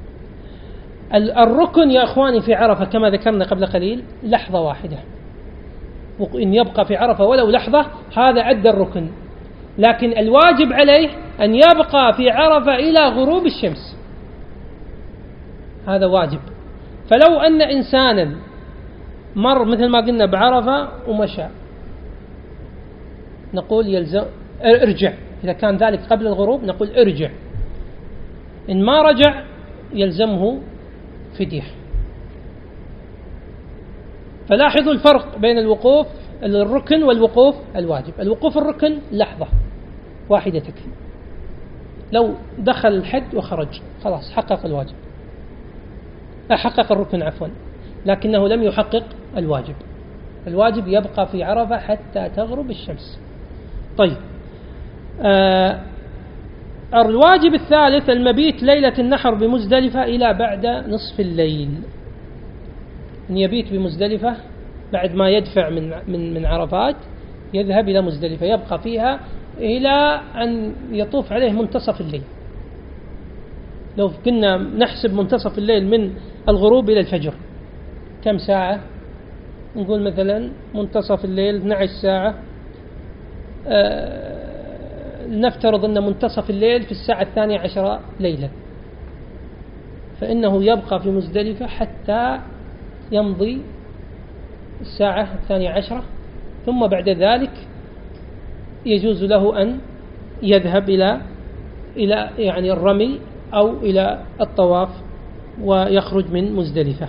الركن يا أخواني في عرفة كما ذكرنا قبل قليل لحظة واحدة، وإن يبقى في عرفة ولو لحظة هذا أدى الركن، لكن الواجب عليه أن يبقى في عرفة إلى غروب الشمس، هذا واجب. فلو أن إنسانا مر مثل ما قلنا بعرفة ومشى نقول يلزم ارجع، إذا كان ذلك قبل الغروب نقول ارجع، إن ما رجع يلزمه فدية. فلاحظوا الفرق بين الوقوف الركن والوقوف الواجب. الوقوف الركن لحظة واحدة تكفي، لو دخل الحد وخرج خلاص حقق الواجب، أحقق الركن عفوا، لكنه لم يحقق الواجب. الواجب يبقى في عرفة حتى تغرب الشمس. طيب آه الواجب الثالث المبيت ليلة النحر بمزدلفة إلى بعد نصف الليل، أن يبيت بمزدلفة بعد ما يدفع من من من عرفات يذهب إلى مزدلفة، يبقى فيها إلى أن يطوف عليه منتصف الليل. لو كنا نحسب منتصف الليل من الغروب إلى الفجر كم ساعة؟ نقول مثلا منتصف الليل اثنتي عشرة ساعة، أه نفترض أن منتصف الليل في الساعة الثانية عشرة ليلة، فإنه يبقى في مزدلفة حتى يمضي الساعة الثانية عشرة، ثم بعد ذلك يجوز له أن يذهب إلى إلى يعني الرمي أو إلى الطواف ويخرج من مزدلفة.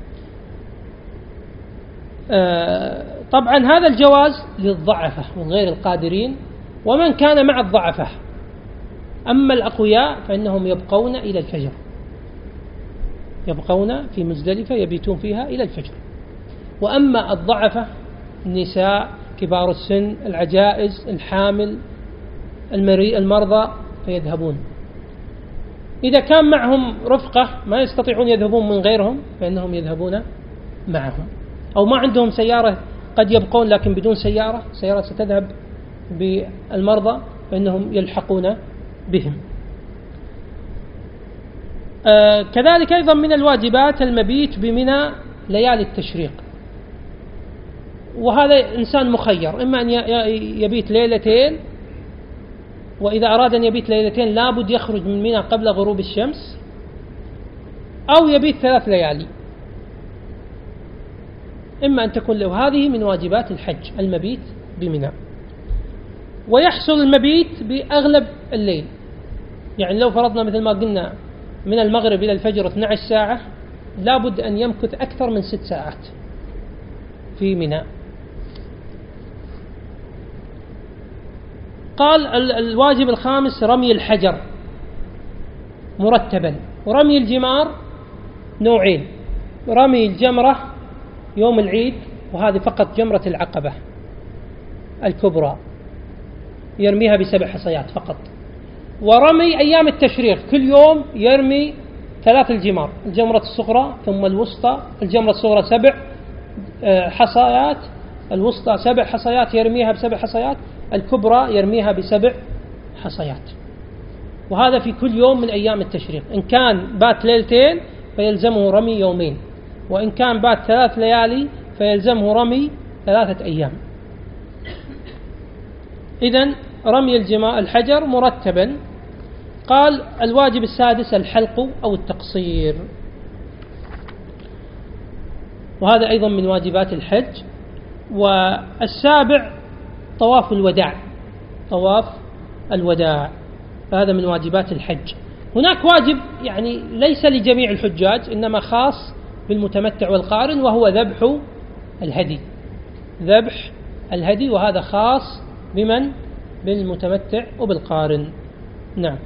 آه طبعا هذا الجواز للضعفة من غير القادرين ومن كان مع الضعفة، أما الأقوياء فإنهم يبقون إلى الفجر، يبقون في مزدلفة يبيتون فيها إلى الفجر. وأما الضعفة النساء كبار السن العجائز الحامل المرضى فيذهبون. إذا كان معهم رفقة ما يستطيعون يذهبون من غيرهم فإنهم يذهبون معهم، أو ما عندهم سيارة قد يبقون لكن بدون سيارة، سيارة ستذهب بالمرضى فإنهم يلحقون بهم. آه كذلك أيضا من الواجبات المبيت بمنى ليالي التشريق، وهذا إنسان مخير، إما أن يبيت ليلتين، وإذا أراد أن يبيت ليلتين لابد يخرج من منى قبل غروب الشمس، أو يبيت ثلاث ليالي، إما أن تكون له. هذه من واجبات الحج المبيت بمنى. ويحصل المبيت بأغلب الليل، يعني لو فرضنا مثل ما قلنا من المغرب إلى الفجر اثنتي عشرة ساعة، لابد أن يمكث أكثر من ست ساعات في منى. قال الواجب الخامس رمي الحجر مرتبا، ورمي الجمار نوعين، رمي الجمرة يوم العيد وهذه فقط جمرة العقبة الكبرى يرميها بسبع حصيات فقط، ورمي أيام التشريق كل يوم يرمي ثلاث الجمار، الجمرة الصغرى ثم الوسطى، الجمرة الصغرى سبع حصيات، الوسطى سبع حصيات يرميها بسبع حصيات، الكبرى يرميها بسبع حصيات، وهذا في كل يوم من أيام التشريق. إن كان بات ليلتين فيلزمه رمي يومين، وإن كان بات ثلاث ليالي فيلزمه رمي ثلاثة أيام. إذن رمي الجماع الحجر مرتبا. قال الواجب السادس الحلق أو التقصير، وهذا أيضا من واجبات الحج. والسابع طواف الوداع، طواف الوداع فهذا من واجبات الحج. هناك واجب يعني ليس لجميع الحجاج، إنما خاص بالمتمتع والقارن، وهو ذبح الهدي، ذبح الهدي، وهذا خاص بمن؟ بالمتمتع وبالقارن. نعم.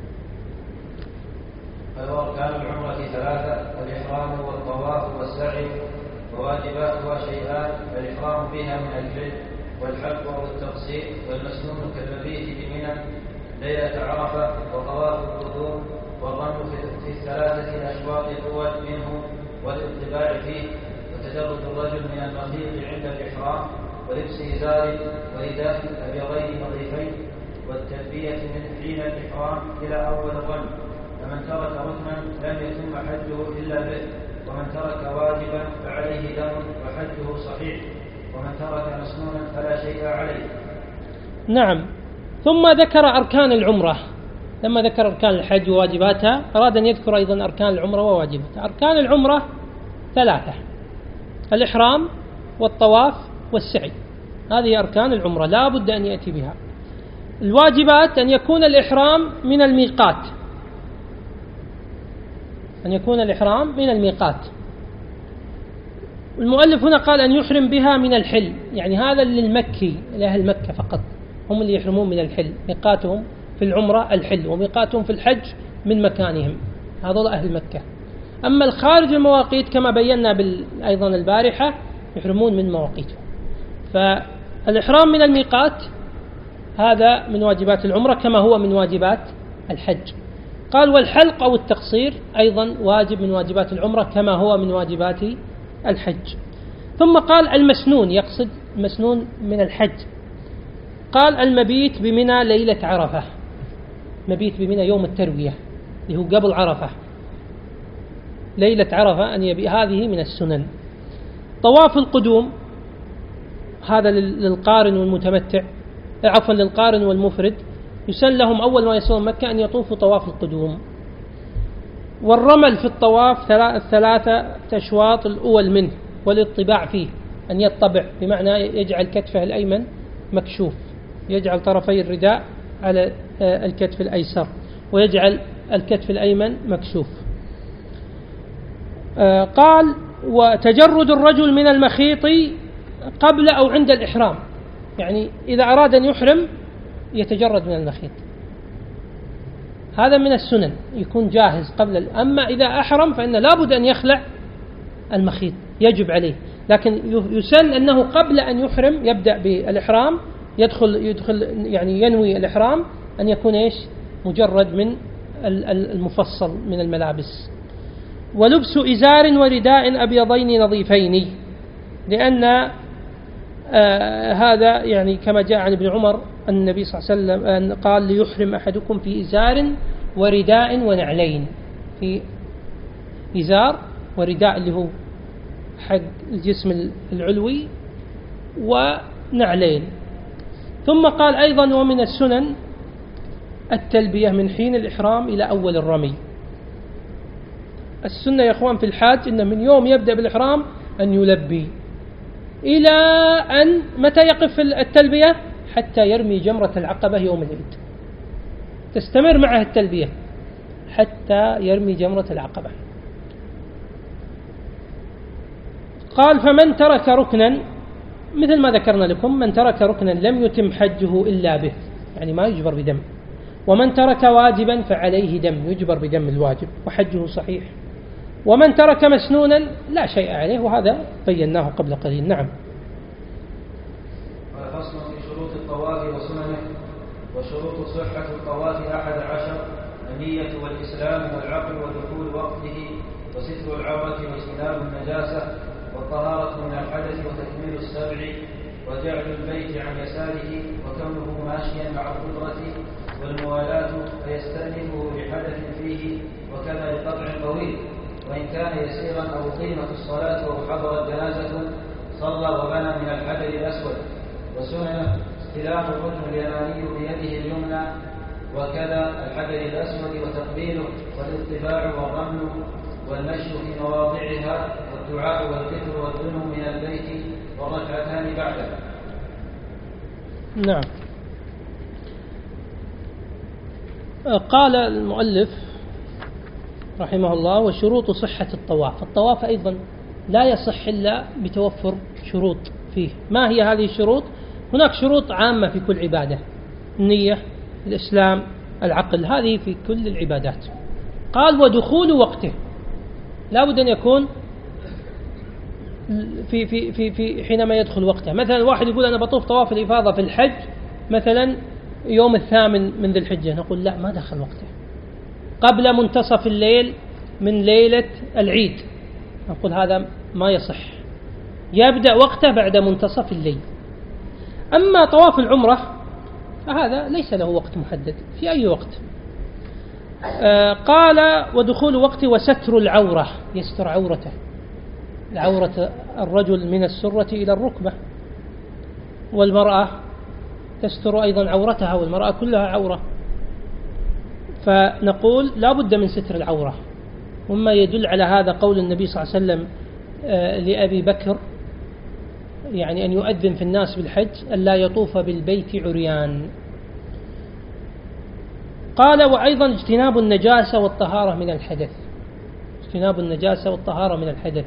أركان العمرة ثلاثة: الإحرام والطواف والسعي، وواجباتها شيئان: الإحرام بها من الحج، والحلق أو التقصير، والمسنون كالمبيت بمنى ليلة عرفة، وطواف القدوم، والرمل في الثلاثة الأشواط الأول منه، والاطباع فيه، وتجرد الرجل من المخيط عند الإحرام، ولبس إزار ورداء أبيضين نظيفين، والتلبية من حين الإحرام إلى أول الرمل. فمن ترك ركنا لم يتم حجه إلا به، ومن ترك واجبا فعليه دم وحجه صحيح، ومن ترك مسنونا فلا شيء عليه. نعم. ثم ذكر أركان العمرة. لما ذكر أركان الحج وواجباتها أراد أن يذكر أيضا أركان العمرة وواجباتها. أركان العمرة ثلاثة: الإحرام والطواف والسعي، هذه أركان العمرة لا بد أن يأتي بها. الواجبات أن يكون الإحرام من الميقات، أن يكون الإحرام من الميقات. المؤلف هنا قال أن يحرم بها من الحل، يعني هذا للمكي، لأهل مكة فقط، هم اللي يحرمون من الحل، ميقاتهم في العمرة الحل، وميقاتهم في الحج من مكانهم، هذول أهل مكة. أما الخارج المواقيت كما بينا أيضا البارحة يحرمون من مواقيتهم. فالإحرام من الميقات هذا من واجبات العمرة كما هو من واجبات الحج. قال والحلق أو التقصير أيضا واجب من واجبات العمرة كما هو من واجبات الحج. ثم قال المسنون، يقصد مسنون من الحج. قال المبيت بمنى ليلة عرفة، مبيت بمنى يوم التروية اللي هو قبل عرفة، ليلة عرفة أن يبي، هذه من السنن. طواف القدوم هذا للقارن والمتمتع، عفوا للقارن والمفرد، يسن لهم أول ما يصلون مكة أن يطوفوا طواف القدوم. والرمل في الطواف الثلاثة أشواط الأول منه، والاطباع فيه أن يطبع، بمعنى يجعل كتفه الأيمن مكشوف، يجعل طرفي الرداء على الكتف الأيسر، ويجعل الكتف الأيمن مكشوف. قال وتجرد الرجل من المخيط قبل أو عند الإحرام، يعني إذا أراد أن يحرم يتجرد من المخيط، هذا من السنن، يكون جاهز قبل. أما إذا أحرم فإن لابد أن يخلع المخيط، يجب عليه، لكن يسن أنه قبل أن يحرم يبدأ بالإحرام، يدخل يدخل يعني ينوي الإحرام أن يكون إيش؟ مجرد من المفصل من الملابس. ولبس إزار ورداء أبيضين نظيفين، لأن آه هذا يعني كما جاء عن ابن عمر أن النبي صلى الله عليه وسلم أن قال ليحرم أحدكم في إزار ورداء ونعلين، في إزار ورداء اللي هو حق الجسم العلوي ونعلين. ثم قال أيضا ومن السنن التلبية من حين الإحرام إلى أول الرمي. السنة يا أخوان في الحاج إن من يوم يبدأ بالإحرام أن يلبي إلى أن متى يقف التلبية؟ حتى يرمي جمرة العقبة يوم العيد، تستمر معه التلبية حتى يرمي جمرة العقبة. قال فمن ترك ركنا، مثل ما ذكرنا لكم، من ترك ركنا لم يتم حجه إلا به، يعني ما يجبر بدم. ومن ترك واجبا فعليه دم، يجبر بدم الواجب وحجه صحيح. ومن ترك مسنونا لا شيء عليه، وهذا بيناه قبل قليل. نعم. فصل في شروط الطواف وسننه. وشروط صحة الطواف أحد عشر: النية والإسلام والعقل ودخول وقته وستر العورة واجتناب النجاسة والطهارة من الحدث وتكميل السبع وجعل البيت عن يساره وكونه ماشيا مع القدرة والموالاة فيستأنفه لحدث فيه وكذا لقطع طويل، وإن كان يسيرا أو قيمة الصلاة أو حضرت جنازة صلى وبنى من الحجر الأسود. وسنن استلام الركن اليماني بيده اليمنى وكذا الحجر الأسود وتقبيله والاطباع والرمل والمشي في مواضعها والدعاء والذكر والدنو من البيت والركعتان بعده. نعم. قال المؤلف رحمه الله: وشروط صحة الطواف. الطواف أيضا لا يصح إلا بتوفر شروط فيه. ما هي هذه الشروط؟ هناك شروط عامة في كل عبادة: النية، الإسلام، العقل، هذه في كل العبادات. قال: ودخول وقته، لا بد أن يكون في في في في حينما يدخل وقته. مثلا واحد يقول أنا بطوف طواف الإفاضة في الحج مثلا يوم الثامن من ذي الحجة، نقول لا، ما دخل وقته، قبل منتصف الليل من ليلة العيد، نقول هذا ما يصح، يبدأ وقته بعد منتصف الليل. أما طواف العمرة فهذا ليس له وقت محدد، في أي وقت. آه قال: ودخول وقته وستر العورة، يستر عورته، عورة الرجل من السرة إلى الركبة، والمرأة تستر أيضا عورتها، والمرأة كلها عورة، فنقول لا بد من ستر العورة. وما يدل على هذا قول النبي صلى الله عليه وسلم آه لأبي بكر، يعني أن يؤذن في الناس بالحج ألا يطوف بالبيت عريان. قال: وأيضا اجتناب النجاسة والطهارة من الحدث، اجتناب النجاسة والطهارة من الحدث.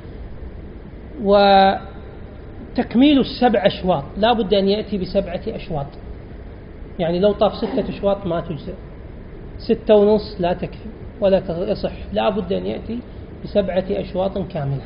وتكميل السبع أشواط، لا بد أن يأتي بسبعة أشواط، يعني لو طاف ستة أشواط ما تجزئ، ستة ونص لا تكفي ولا يصح، لا بد أن يأتي بسبعة أشواط كاملة.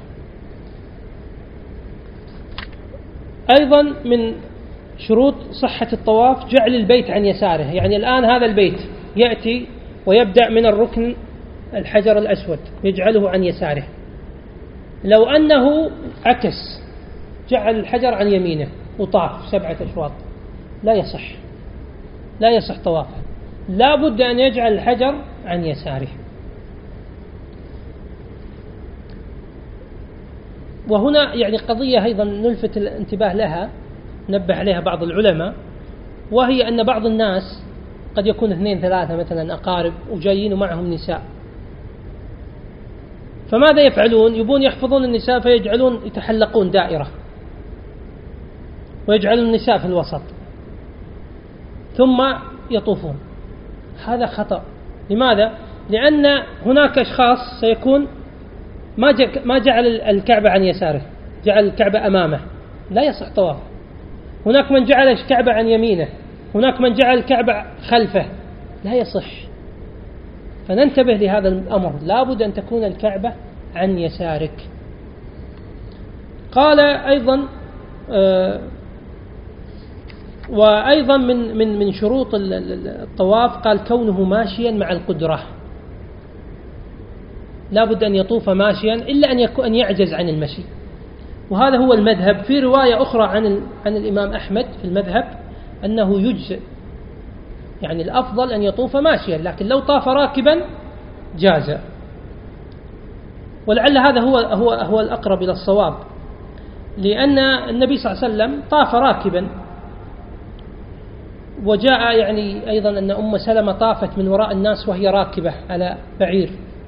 أيضا من شروط صحة الطواف جعل البيت عن يساره، يعني الآن هذا البيت يأتي ويبدأ من الركن الحجر الأسود، يجعله عن يساره. لو أنه عكس، جعل الحجر عن يمينه وطاف سبعة أشواط، لا يصح، لا يصح طوافه، لا بد أن يجعل الحجر عن يساره. وهنا يعني قضية أيضا نلفت الانتباه لها، نبه عليها بعض العلماء، وهي أن بعض الناس قد يكون اثنين ثلاثة مثلا أقارب وجايين ومعهم نساء، فماذا يفعلون؟ يبون يحفظون النساء فيجعلون يتحلقون دائرة ويجعلون النساء في الوسط ثم يطوفون. هذا خطأ. لماذا؟ لأن هناك أشخاص سيكون ما ما جعل الكعبة عن يساره، جعل الكعبة أمامه، لا يصح طواف. هناك من جعل الكعبة عن يمينه، هناك من جعل الكعبة خلفه، لا يصح. فننتبه لهذا الأمر، لا بد أن تكون الكعبة عن يسارك. قال أيضا آه وأيضا من من من شروط الطواف قال كونه ماشيا مع القدرة، لا بد أن يطوف ماشيا إلا أن يكون أن يعجز عن المشي، وهذا هو المذهب. في رواية أخرى عن عن الإمام أحمد في المذهب أنه يجزئ، يعني الأفضل أن يطوف ماشيا، لكن لو طاف راكبا جاز، ولعل هذا هو هو هو الأقرب إلى الصواب، لأن النبي صلى الله عليه وسلم طاف راكبا، وجاء يعني أيضا أن أم سلمة طافت من وراء الناس وهي راكبة على بعير.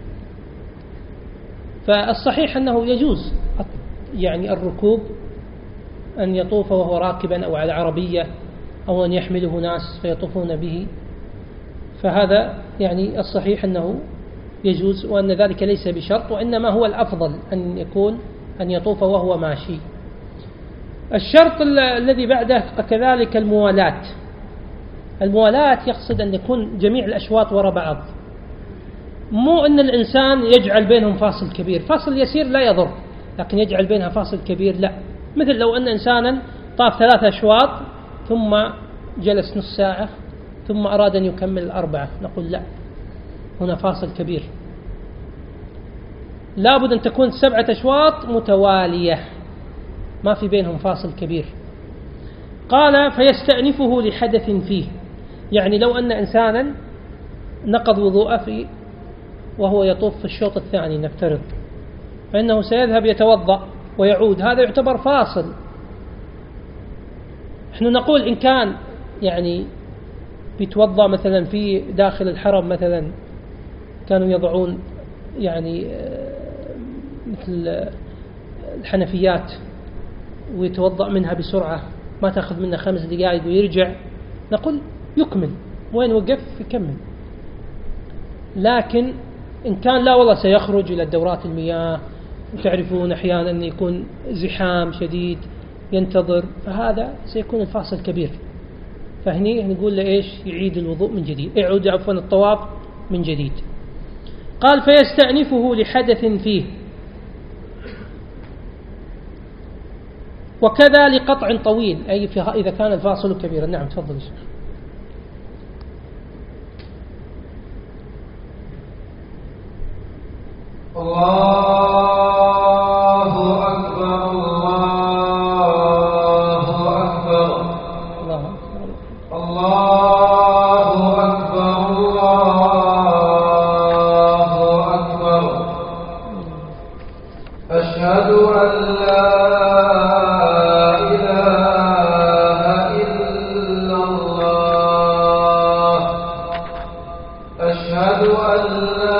فالصحيح أنه يجوز يعني الركوب، أن يطوف وهو راكبا أو على عربية، أو أن يحمله ناس فيطوفون به، فهذا يعني الصحيح أنه يجوز، وأن ذلك ليس بشرط، وإنما هو الأفضل أن يكون أن يطوف وهو ماشي. الشرط الذي بعده كذلك الموالاة. الموالاة يقصد أن يكون جميع الأشواط وراء بعض، مو أن الإنسان يجعل بينهم فاصل كبير، فاصل يسير لا يضر، لكن يجعل بينها فاصل كبير لا. مثل لو أن إنسانا طاف ثلاثة أشواط ثم جلس نص ساعة ثم أراد أن يكمل الأربعة، نقول لا، هنا فاصل كبير، لا بد أن تكون سبعة أشواط متوالية ما في بينهم فاصل كبير. قال فيستأنفه لحدث فيه، يعني لو أن إنسانا نقض وضوءه في وهو يطوف في الشوط الثاني نفترض، فإنه سيذهب يتوضأ ويعود، هذا يعتبر فاصل. نحن نقول إن كان يعني بيتوضأ مثلا في داخل الحرم، مثلا كانوا يضعون يعني مثل الحنفيات ويتوضأ منها بسرعة ما تأخذ منه خمس دقائق ويرجع، نقول يكمل، وين وقف يكمل. لكن إن كان لا والله سيخرج إلى دورات المياه، وتعرفون أحيانا أن يكون زحام شديد ينتظر، فهذا سيكون الفاصل كبير، فهني نقول له إيش؟ يعيد الوضوء من جديد، يعود عفوا الطواف من جديد. قال فيستأنفه لحدث فيه، وكذا لقطع طويل، أي إذا كان الفاصل كبيرا. نعم تفضل شيخ. الله أكبر الله أكبر الله أكبر الله أكبر أشهد أن لا إله إلا الله أشهد أن لا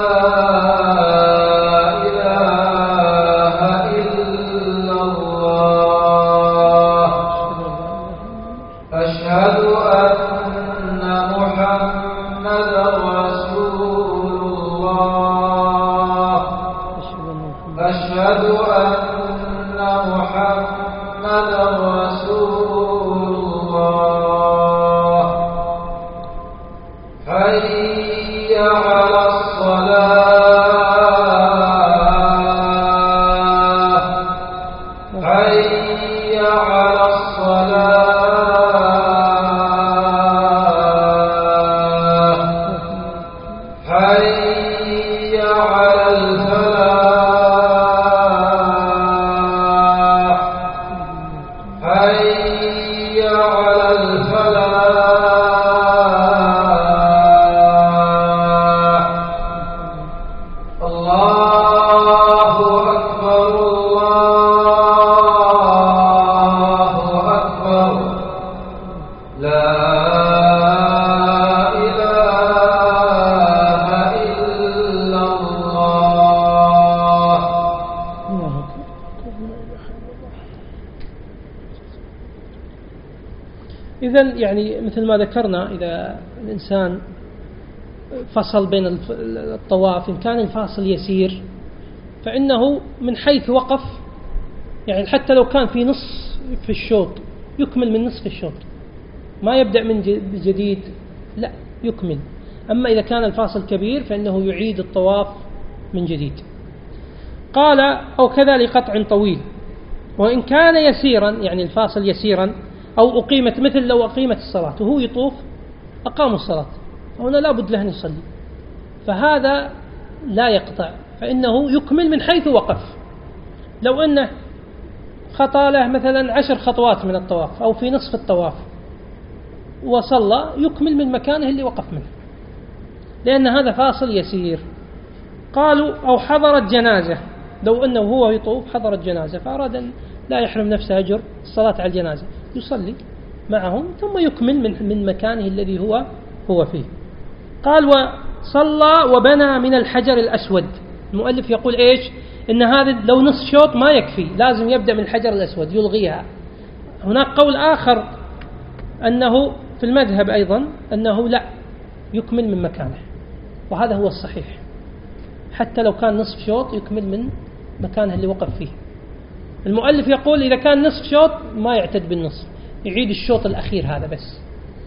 إذن يعني مثل ما ذكرنا، إذا الإنسان فصل بين الطواف، إن كان الفاصل يسير فإنه من حيث وقف، يعني حتى لو كان في نصف في الشوط يكمل من نصف الشوط، ما يبدأ من جديد، لا يكمل. أما إذا كان الفاصل كبير فإنه يعيد الطواف من جديد. قال أو كذا لقطع طويل، وإن كان يسيرا يعني الفاصل يسيرا، أو أقيمت مثل لو أقيمت الصلاة وهو يطوف أقاموا الصلاة، هنا لا بد له أن يصلي، فهذا لا يقطع، فإنه يكمل من حيث وقف. لو أنه خطى له مثلا عشر خطوات من الطواف أو في نصف الطواف وصلى، يكمل من مكانه اللي وقف منه، لأن هذا فاصل يسير. قالوا أو حضرت جنازة، لو أنه هو يطوف حضرت جنازة فأراد أن لا يحرم نفسه أجر الصلاة على الجنازة، يصلي معهم ثم يكمل من من مكانه الذي هو هو فيه. قال وصلى وبنى من الحجر الأسود. المؤلف يقول إيش؟ إن هذا لو نصف شوط ما يكفي، لازم يبدأ من الحجر الأسود يلغيها. هناك قول آخر أنه في المذهب أيضا أنه لا يكمل من مكانه، وهذا هو الصحيح، حتى لو كان نصف شوط يكمل من مكانه اللي وقف فيه. المؤلف يقول إذا كان نصف شوط ما يعتد بالنصف، يعيد الشوط الأخير هذا بس.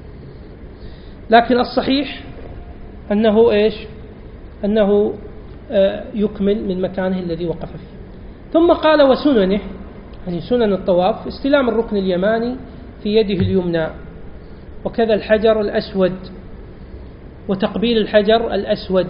لكن الصحيح أنه إيش؟ أنه يكمل من مكانه الذي وقف فيه. ثم قال وسننه، يعني سنن الطواف، استلام الركن اليماني في يده اليمنى، وكذا الحجر الأسود، وتقبيل الحجر الأسود.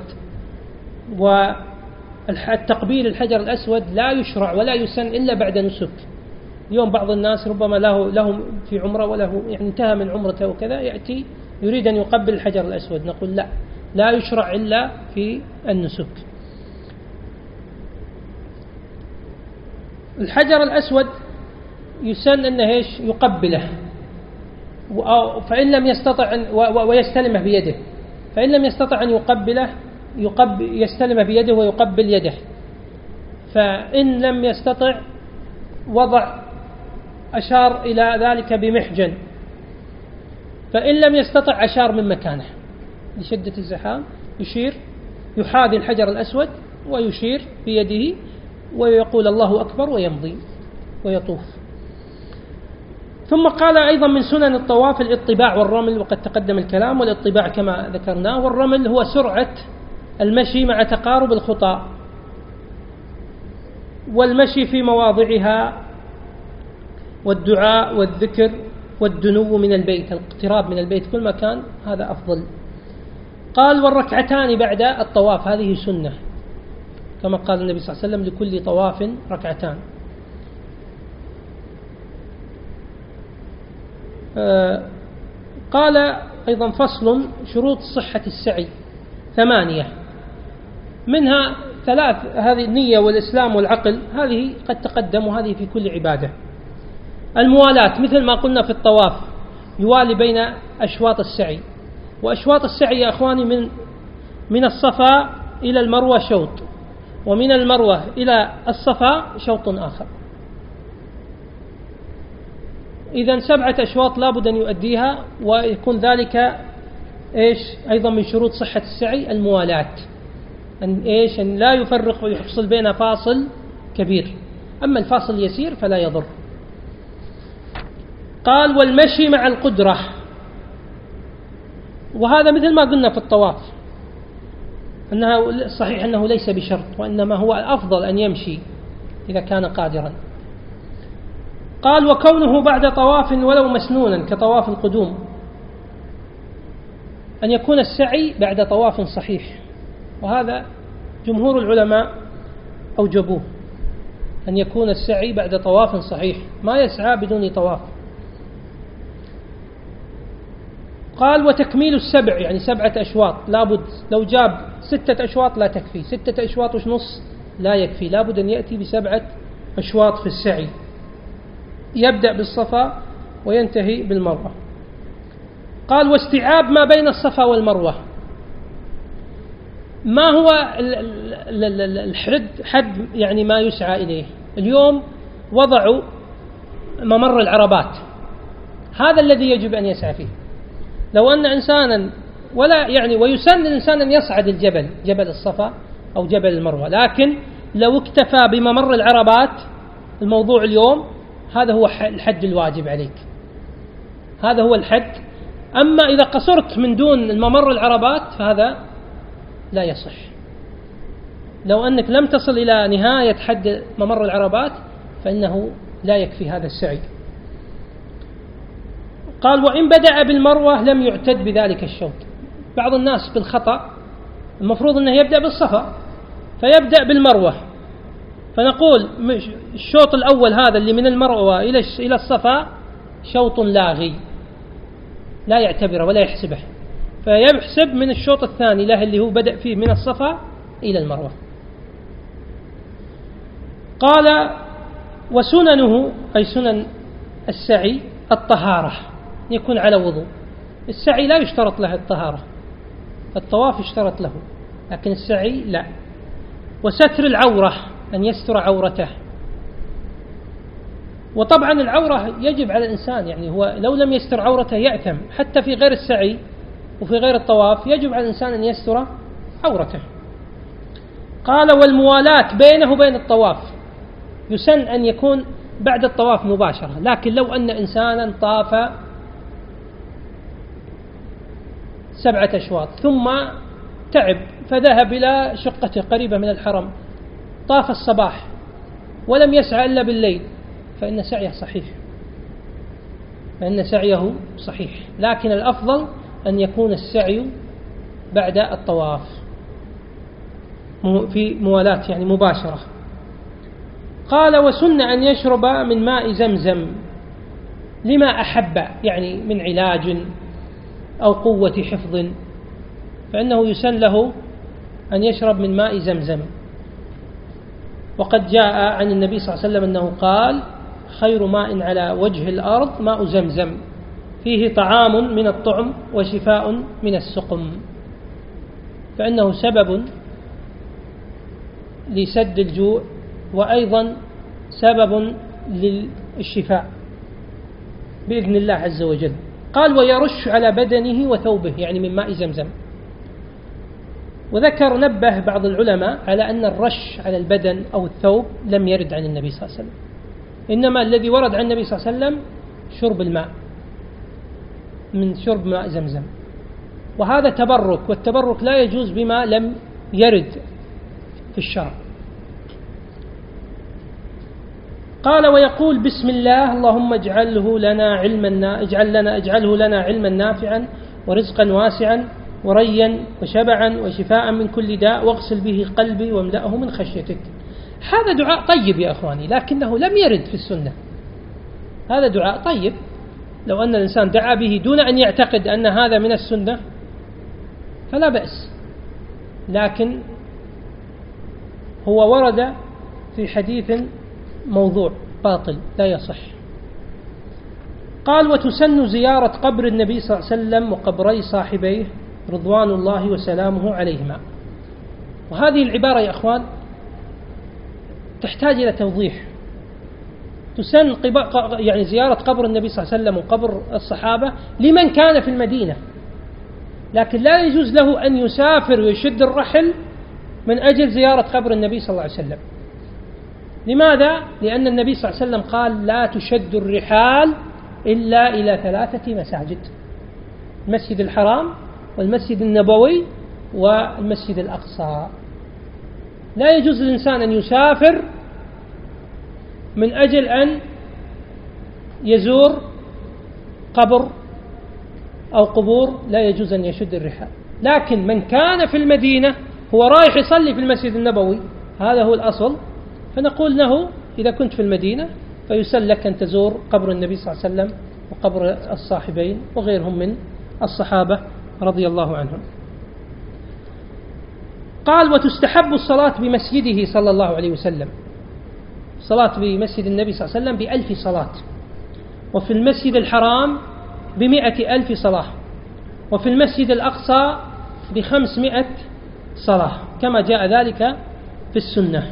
والتقبيل الحجر الأسود لا يشرع ولا يسن إلا بعد نسك. اليوم بعض الناس ربما له لهم في عمره وله يعني انتهى من عمرته وكذا، يأتي يريد أن يقبل الحجر الأسود، نقول لا، لا يشرع إلا في النسك. الحجر الأسود يسن أنه إيش يقبله، فإن لم يستطع ويستلمه بيده، فإن لم يستطع أن يقبله يقبل يستلمه بيده ويقبل يده، فإن لم يستطع وضع أشار إلى ذلك بمحجن، فإن لم يستطع أشار من مكانه لشدة الزحام، يشير يحاذي الحجر الأسود ويشير بيده ويقول الله أكبر ويمضي ويطوف. ثم قال أيضا من سنن الطواف الاطباع والرمل، وقد تقدم الكلام، والاطباع كما ذكرناه، والرمل هو سرعة المشي مع تقارب الخطى، والمشي في مواضعها، والدعاء والذكر والدنو من البيت، الاقتراب من البيت كل مكان، هذا أفضل. قال والركعتان بعد الطواف هذه سنة، كما قال النبي صلى الله عليه وسلم لكل طواف ركعتان. آه قال أيضا فصل شروط صحة السعي ثمانية، منها ثلاث، هذه النية والإسلام والعقل، هذه قد تقدم، وهذه في كل عبادة. الموالاة مثل ما قلنا في الطواف، يوالي بين أشواط السعي، وأشواط السعي يا أخواني من من الصفا إلى المروة شوط، ومن المروة إلى الصفا شوط آخر، إذن سبعة أشواط لابد أن يؤديها، ويكون ذلك إيش أيضا من شروط صحة السعي الموالاة، أن إيش أن لا يفرق ويحصل بين فاصل كبير، أما الفاصل يسير فلا يضر. قال والمشي مع القدرة، وهذا مثل ما قلنا في الطواف أنها صحيح أنه ليس بشرط، وإنما هو الأفضل أن يمشي إذا كان قادرا. قال وكونه بعد طواف ولو مسنونا كطواف القدوم، أن يكون السعي بعد طواف صحيح، وهذا جمهور العلماء أوجبوه، أن يكون السعي بعد طواف صحيح، ما يسعى بدون طواف. قال وتكميل السبع، يعني سبعة أشواط لابد، لو جاب ستة أشواط لا تكفي، ستة أشواط وش نص لا يكفي، لابد أن يأتي بسبعة أشواط في السعي، يبدأ بالصفا وينتهي بالمروة. قال واستيعاب ما بين الصفا والمروة، ما هو الحد حد يعني ما يسعى إليه؟ اليوم وضعوا ممر العربات، هذا الذي يجب أن يسعى فيه. لو أن إنسانا ولا يعني ويسن الإنسان أن يصعد الجبل، جبل الصفا أو جبل المروة، لكن لو اكتفى بممر العربات الموضوع اليوم، هذا هو الحد الواجب عليك، هذا هو الحد. أما إذا قصرت من دون الممر العربات فهذا لا يصح، لو أنك لم تصل إلى نهاية حد ممر العربات فإنه لا يكفي هذا السعي. قال وإن بدأ بالمروة لم يعتد بذلك الشوط. بعض الناس بالخطأ المفروض أنه يبدأ بالصفا فيبدأ بالمروة، فنقول الشوط الأول هذا اللي من المروة إلى إلى الصفا شوط لاغي، لا يعتبره ولا يحسبه، فيحسب من الشوط الثاني له اللي هو بدأ فيه من الصفا إلى المروة. قال وسننه أي سنن السعي الطهارة، يكون على وضوء. السعي لا يشترط له الطهارة، الطواف يشترط له، لكن السعي لا. وستر العورة، أن يستر عورته، وطبعا العورة يجب على الإنسان، يعني هو لو لم يستر عورته يأثم، حتى في غير السعي وفي غير الطواف يجب على الإنسان أن يستر عورته. قال والموالاة بينه وبين الطواف، يسن أن يكون بعد الطواف مباشرة، لكن لو أن إنسانا طاف سبعة أشواط ثم تعب فذهب إلى شقته قريبة من الحرم، طاف الصباح ولم يسعى إلا بالليل، فإن سعيه صحيح، فإن سعيه صحيح، لكن الأفضل أن يكون السعي بعد الطواف في موالاة يعني مباشرة. قال وسن أن يشرب من ماء زمزم لما أحب، يعني من علاج أو قوة حفظ، فإنه يسن له أن يشرب من ماء زمزم. وقد جاء عن النبي صلى الله عليه وسلم أنه قال: خير ماء على وجه الأرض ماء زمزم، فيه طعام من الطعم وشفاء من السقم، فإنه سبب لسد الجوع وأيضا سبب للشفاء بإذن الله عز وجل. قال: ويرش على بدنه وثوبه، يعني من ماء زمزم. وذكر نبه بعض العلماء على أن الرش على البدن أو الثوب لم يرد عن النبي صلى الله عليه وسلم، إنما الذي ورد عن النبي صلى الله عليه وسلم شرب الماء، من شرب ماء زمزم، وهذا تبرك، والتبرك لا يجوز بما لم يرد في الشرع. قال: ويقول: بسم الله اللهم اجعله لنا علما اجعل لنا اجعله لنا علما نافعا ورزقا واسعا وريا وشبعا وشفاء من كل داء واغسل به قلبي واملأه من خشيتك. هذا دعاء طيب يا أخواني، لكنه لم يرد في السنة. هذا دعاء طيب، لو أن الإنسان دعا به دون أن يعتقد أن هذا من السنة فلا بأس، لكن هو ورد في حديث موضوع باطل لا يصح. قال: وتسن زيارة قبر النبي صلى الله عليه وسلم وقبري صاحبيه رضوان الله وسلامه عليهما. وهذه العبارة يا أخوان تحتاج إلى توضيح. تسن يعني زيارة قبر النبي صلى الله عليه وسلم وقبر الصحابة لمن كان في المدينة، لكن لا يجوز له أن يسافر ويشد الرحل من أجل زيارة قبر النبي صلى الله عليه وسلم. لماذا؟ لأن النبي صلى الله عليه وسلم قال: لا تشد الرحال إلا إلى ثلاثة مساجد: المسجد الحرام والمسجد النبوي والمسجد الأقصى. لا يجوز للإنسان أن يسافر من أجل أن يزور قبر أو قبور، لا يجوز أن يشد الرحال. لكن من كان في المدينة هو رايح يصلي في المسجد النبوي، هذا هو الأصل، فنقول له: إذا كنت في المدينة فيسن لك أن تزور قبر النبي صلى الله عليه وسلم وقبر الصاحبين وغيرهم من الصحابة رضي الله عنهم. قال: وتستحب الصلاة بمسجده صلى الله عليه وسلم، صلاة بمسجد النبي صلى الله عليه وسلم بألف صلاة، وفي المسجد الحرام بمئة ألف صلاة، وفي المسجد الأقصى بخمسمائة صلاة، كما جاء ذلك في السنة.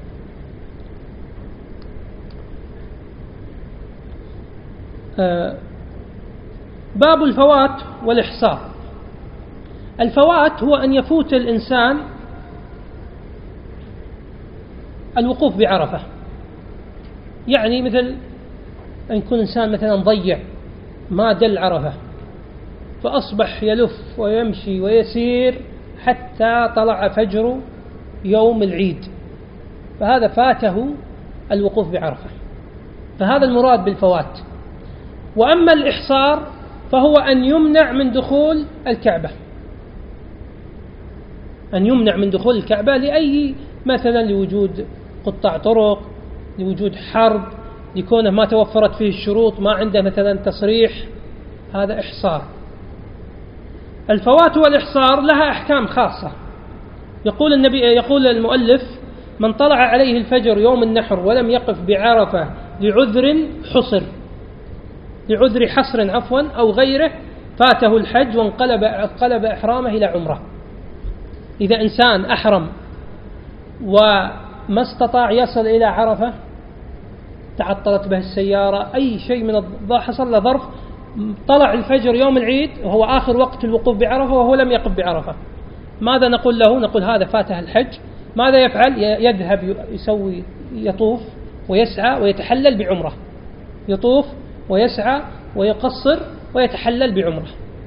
باب الفوات والإحصار. الفوات هو أن يفوت الإنسان الوقوف بعرفة، يعني مثل أن يكون إنسان مثلا ضيع ما دل عرفة فأصبح يلف ويمشي ويسير حتى طلع فجر يوم العيد، فهذا فاته الوقوف بعرفة، فهذا المراد بالفوات. وأما الإحصار فهو أن يمنع من دخول الكعبة، أن يمنع من دخول الكعبة لأي مثلا لوجود قطاع طرق، لوجود حرب، لكونه ما توفرت فيه الشروط، ما عنده مثلا تصريح، هذا إحصار. الفوات والإحصار لها أحكام خاصة. يقول النبي يقول المؤلف: من طلع عليه الفجر يوم النحر ولم يقف بعرفة لعذر حصر، لعذر حصر عفوا أو غيره، فاته الحج وانقلب انقلب إحرامه إلى عمرة. إذا إنسان أحرم وما استطاع يصل إلى عرفة، تعطلت به السيارة، أي شيء من حصل له ظرف، طلع الفجر يوم العيد وهو آخر وقت الوقوف بعرفة وهو لم يقف بعرفة، ماذا نقول له؟ نقول هذا فاته الحج. ماذا يفعل؟ يذهب يسوي يطوف ويسعى ويتحلل بعمرة، يطوف ويسعى ويقصر ويتحلل بعمرة.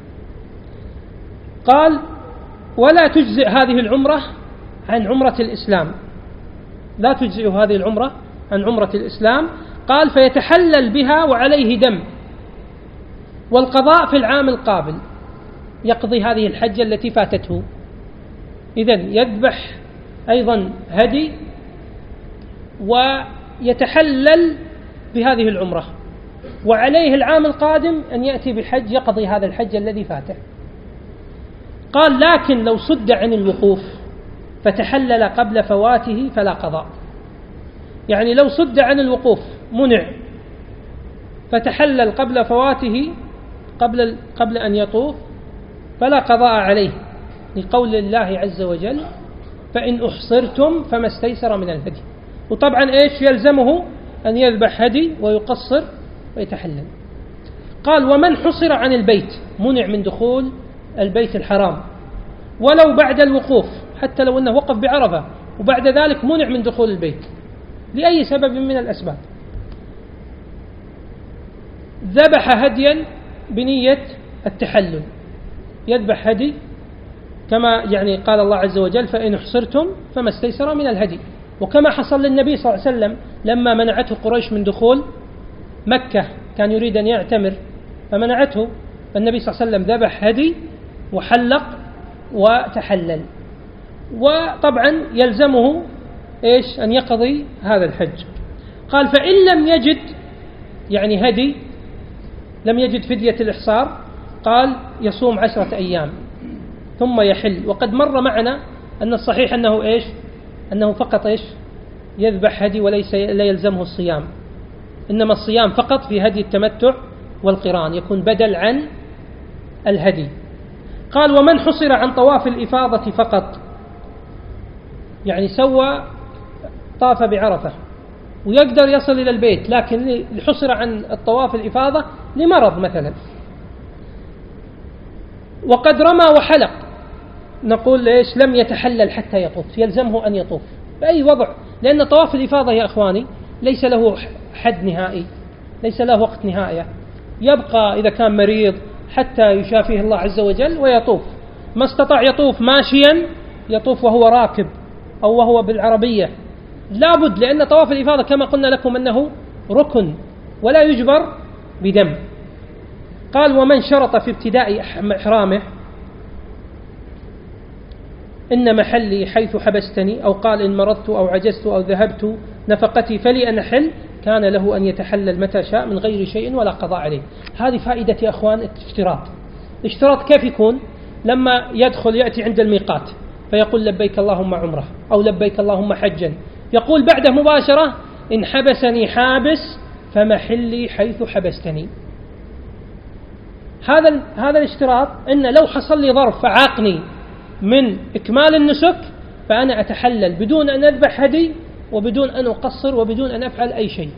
قال: ولا تجزئ هذه العمرة عن عمرة الإسلام، لا تجزئ هذه العمرة عن عمرة الإسلام. قال: فيتحلل بها وعليه دم، والقضاء في العام القابل، يقضي هذه الحجة التي فاتته. إذن يذبح أيضا هدي ويتحلل بهذه العمرة، وعليه العام القادم أن يأتي بحج يقضي هذا الحج الذي فاته. قال لكن لو صد عن الوقوف فتحلل قبل فواته فلا قضاء. يعني لو صد عن الوقوف منع فتحلل قبل فواته قبل, قبل أن يطوف فلا قضاء عليه، لقول الله عز وجل فإن أحصرتم فما استيسر من الهدي. وطبعا إيش يلزمه؟ أن يذبح هدي ويقصر ويتحلل. قال ومن حصر عن البيت منع من دخول البيت الحرام ولو بعد الوقوف، حتى لو أنه وقف بعرفة وبعد ذلك منع من دخول البيت لأي سبب من الأسباب، ذبح هديا بنية التحلل، يذبح هدي كما يعني قال الله عز وجل فإن احصرتم فما استيسر من الهدي، وكما حصل للنبي صلى الله عليه وسلم لما منعته قريش من دخول مكة، كان يريد أن يعتمر فمنعته، فالنبي صلى الله عليه وسلم ذبح هدي وحلق وتحلل. وطبعا يلزمه إيش؟ أن يقضي هذا الحج. قال فإن لم يجد يعني هدي، لم يجد فدية الإحصار، قال يصوم عشرة أيام ثم يحل. وقد مر معنا أن الصحيح أنه إيش؟ أنه فقط إيش؟ يذبح هدي وليس لا يلزمه الصيام، إنما الصيام فقط في هدي التمتع والقران، يكون بدل عن الهدي. قال ومن حصر عن طواف الإفاضة فقط، يعني سوى طاف بعرفة ويقدر يصل إلى البيت لكن حصر عن الطواف الإفاضة لمرض مثلا، وقد رمى وحلق، نقول ليش؟ لم يتحلل حتى يطوف، يلزمه أن يطوف بأي وضع، لأن طواف الإفاضة يا أخواني ليس له حد نهائي، ليس له وقت نهائي، يبقى إذا كان مريض حتى يشافيه الله عز وجل ويطوف. ما استطاع يطوف ماشيا يطوف وهو راكب أو وهو بالعربية، لابد، لأن طواف الإفاضة كما قلنا لكم أنه ركن ولا يجبر بدم. قال ومن شرط في ابتداء إحرامه إن محلي حيث حبستني، أو قال إن مرضت أو عجزت أو ذهبت نفقتي فلي أن أحل، كان له أن يتحلل متى شاء من غير شيء ولا قضاء عليه. هذه فائدة يا أخوان الاشتراط. الاشتراط كيف يكون؟ لما يدخل يأتي عند الميقات فيقول لبيك اللهم عمره أو لبيك اللهم حجا، يقول بعده مباشرة إن حبسني حابس فمحلي حيث حبستني. هذا هذا الاشتراط، إن لو حصل لي ظرف فعاقني من إكمال النسك فأنا أتحلل بدون أن أذبح هدي وبدون أن أقصر وبدون أن أفعل أي شيء.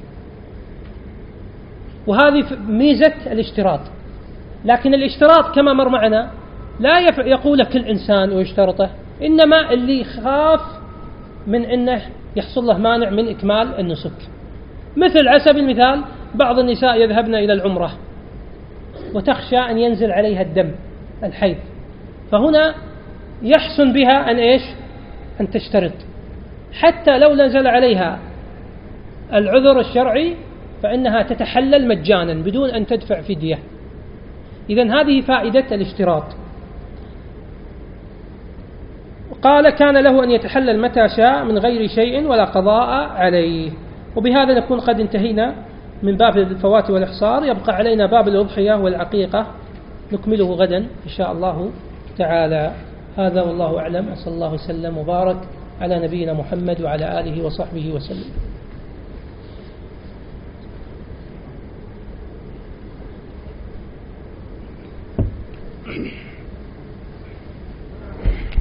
وهذه ميزة الاشتراط. لكن الاشتراط كما مر معنا لا يقول كل إنسان ويشترطه، إنما اللي يخاف من أنه يحصل له مانع من إكمال النسك. مثل على سبيل المثال بعض النساء يذهبن إلى العمرة وتخشى أن ينزل عليها الدم الحيض، فهنا يحسن بها أن إيش؟ أن تشترط، حتى لو نزل عليها العذر الشرعي فإنها تتحلل مجانا بدون أن تدفع فدية. إذن هذه فائدة الاشتراط. قال كان له أن يتحلل متى شاء من غير شيء ولا قضاء عليه. وبهذا نكون قد انتهينا من باب الفوات والإحصار. يبقى علينا باب الأضحية والعقيقة نكمله غدا إن شاء الله تعالى. هذا والله أعلم. أسأل الله وسلم وبارك على نبينا محمد وعلى آله وصحبه وسلم.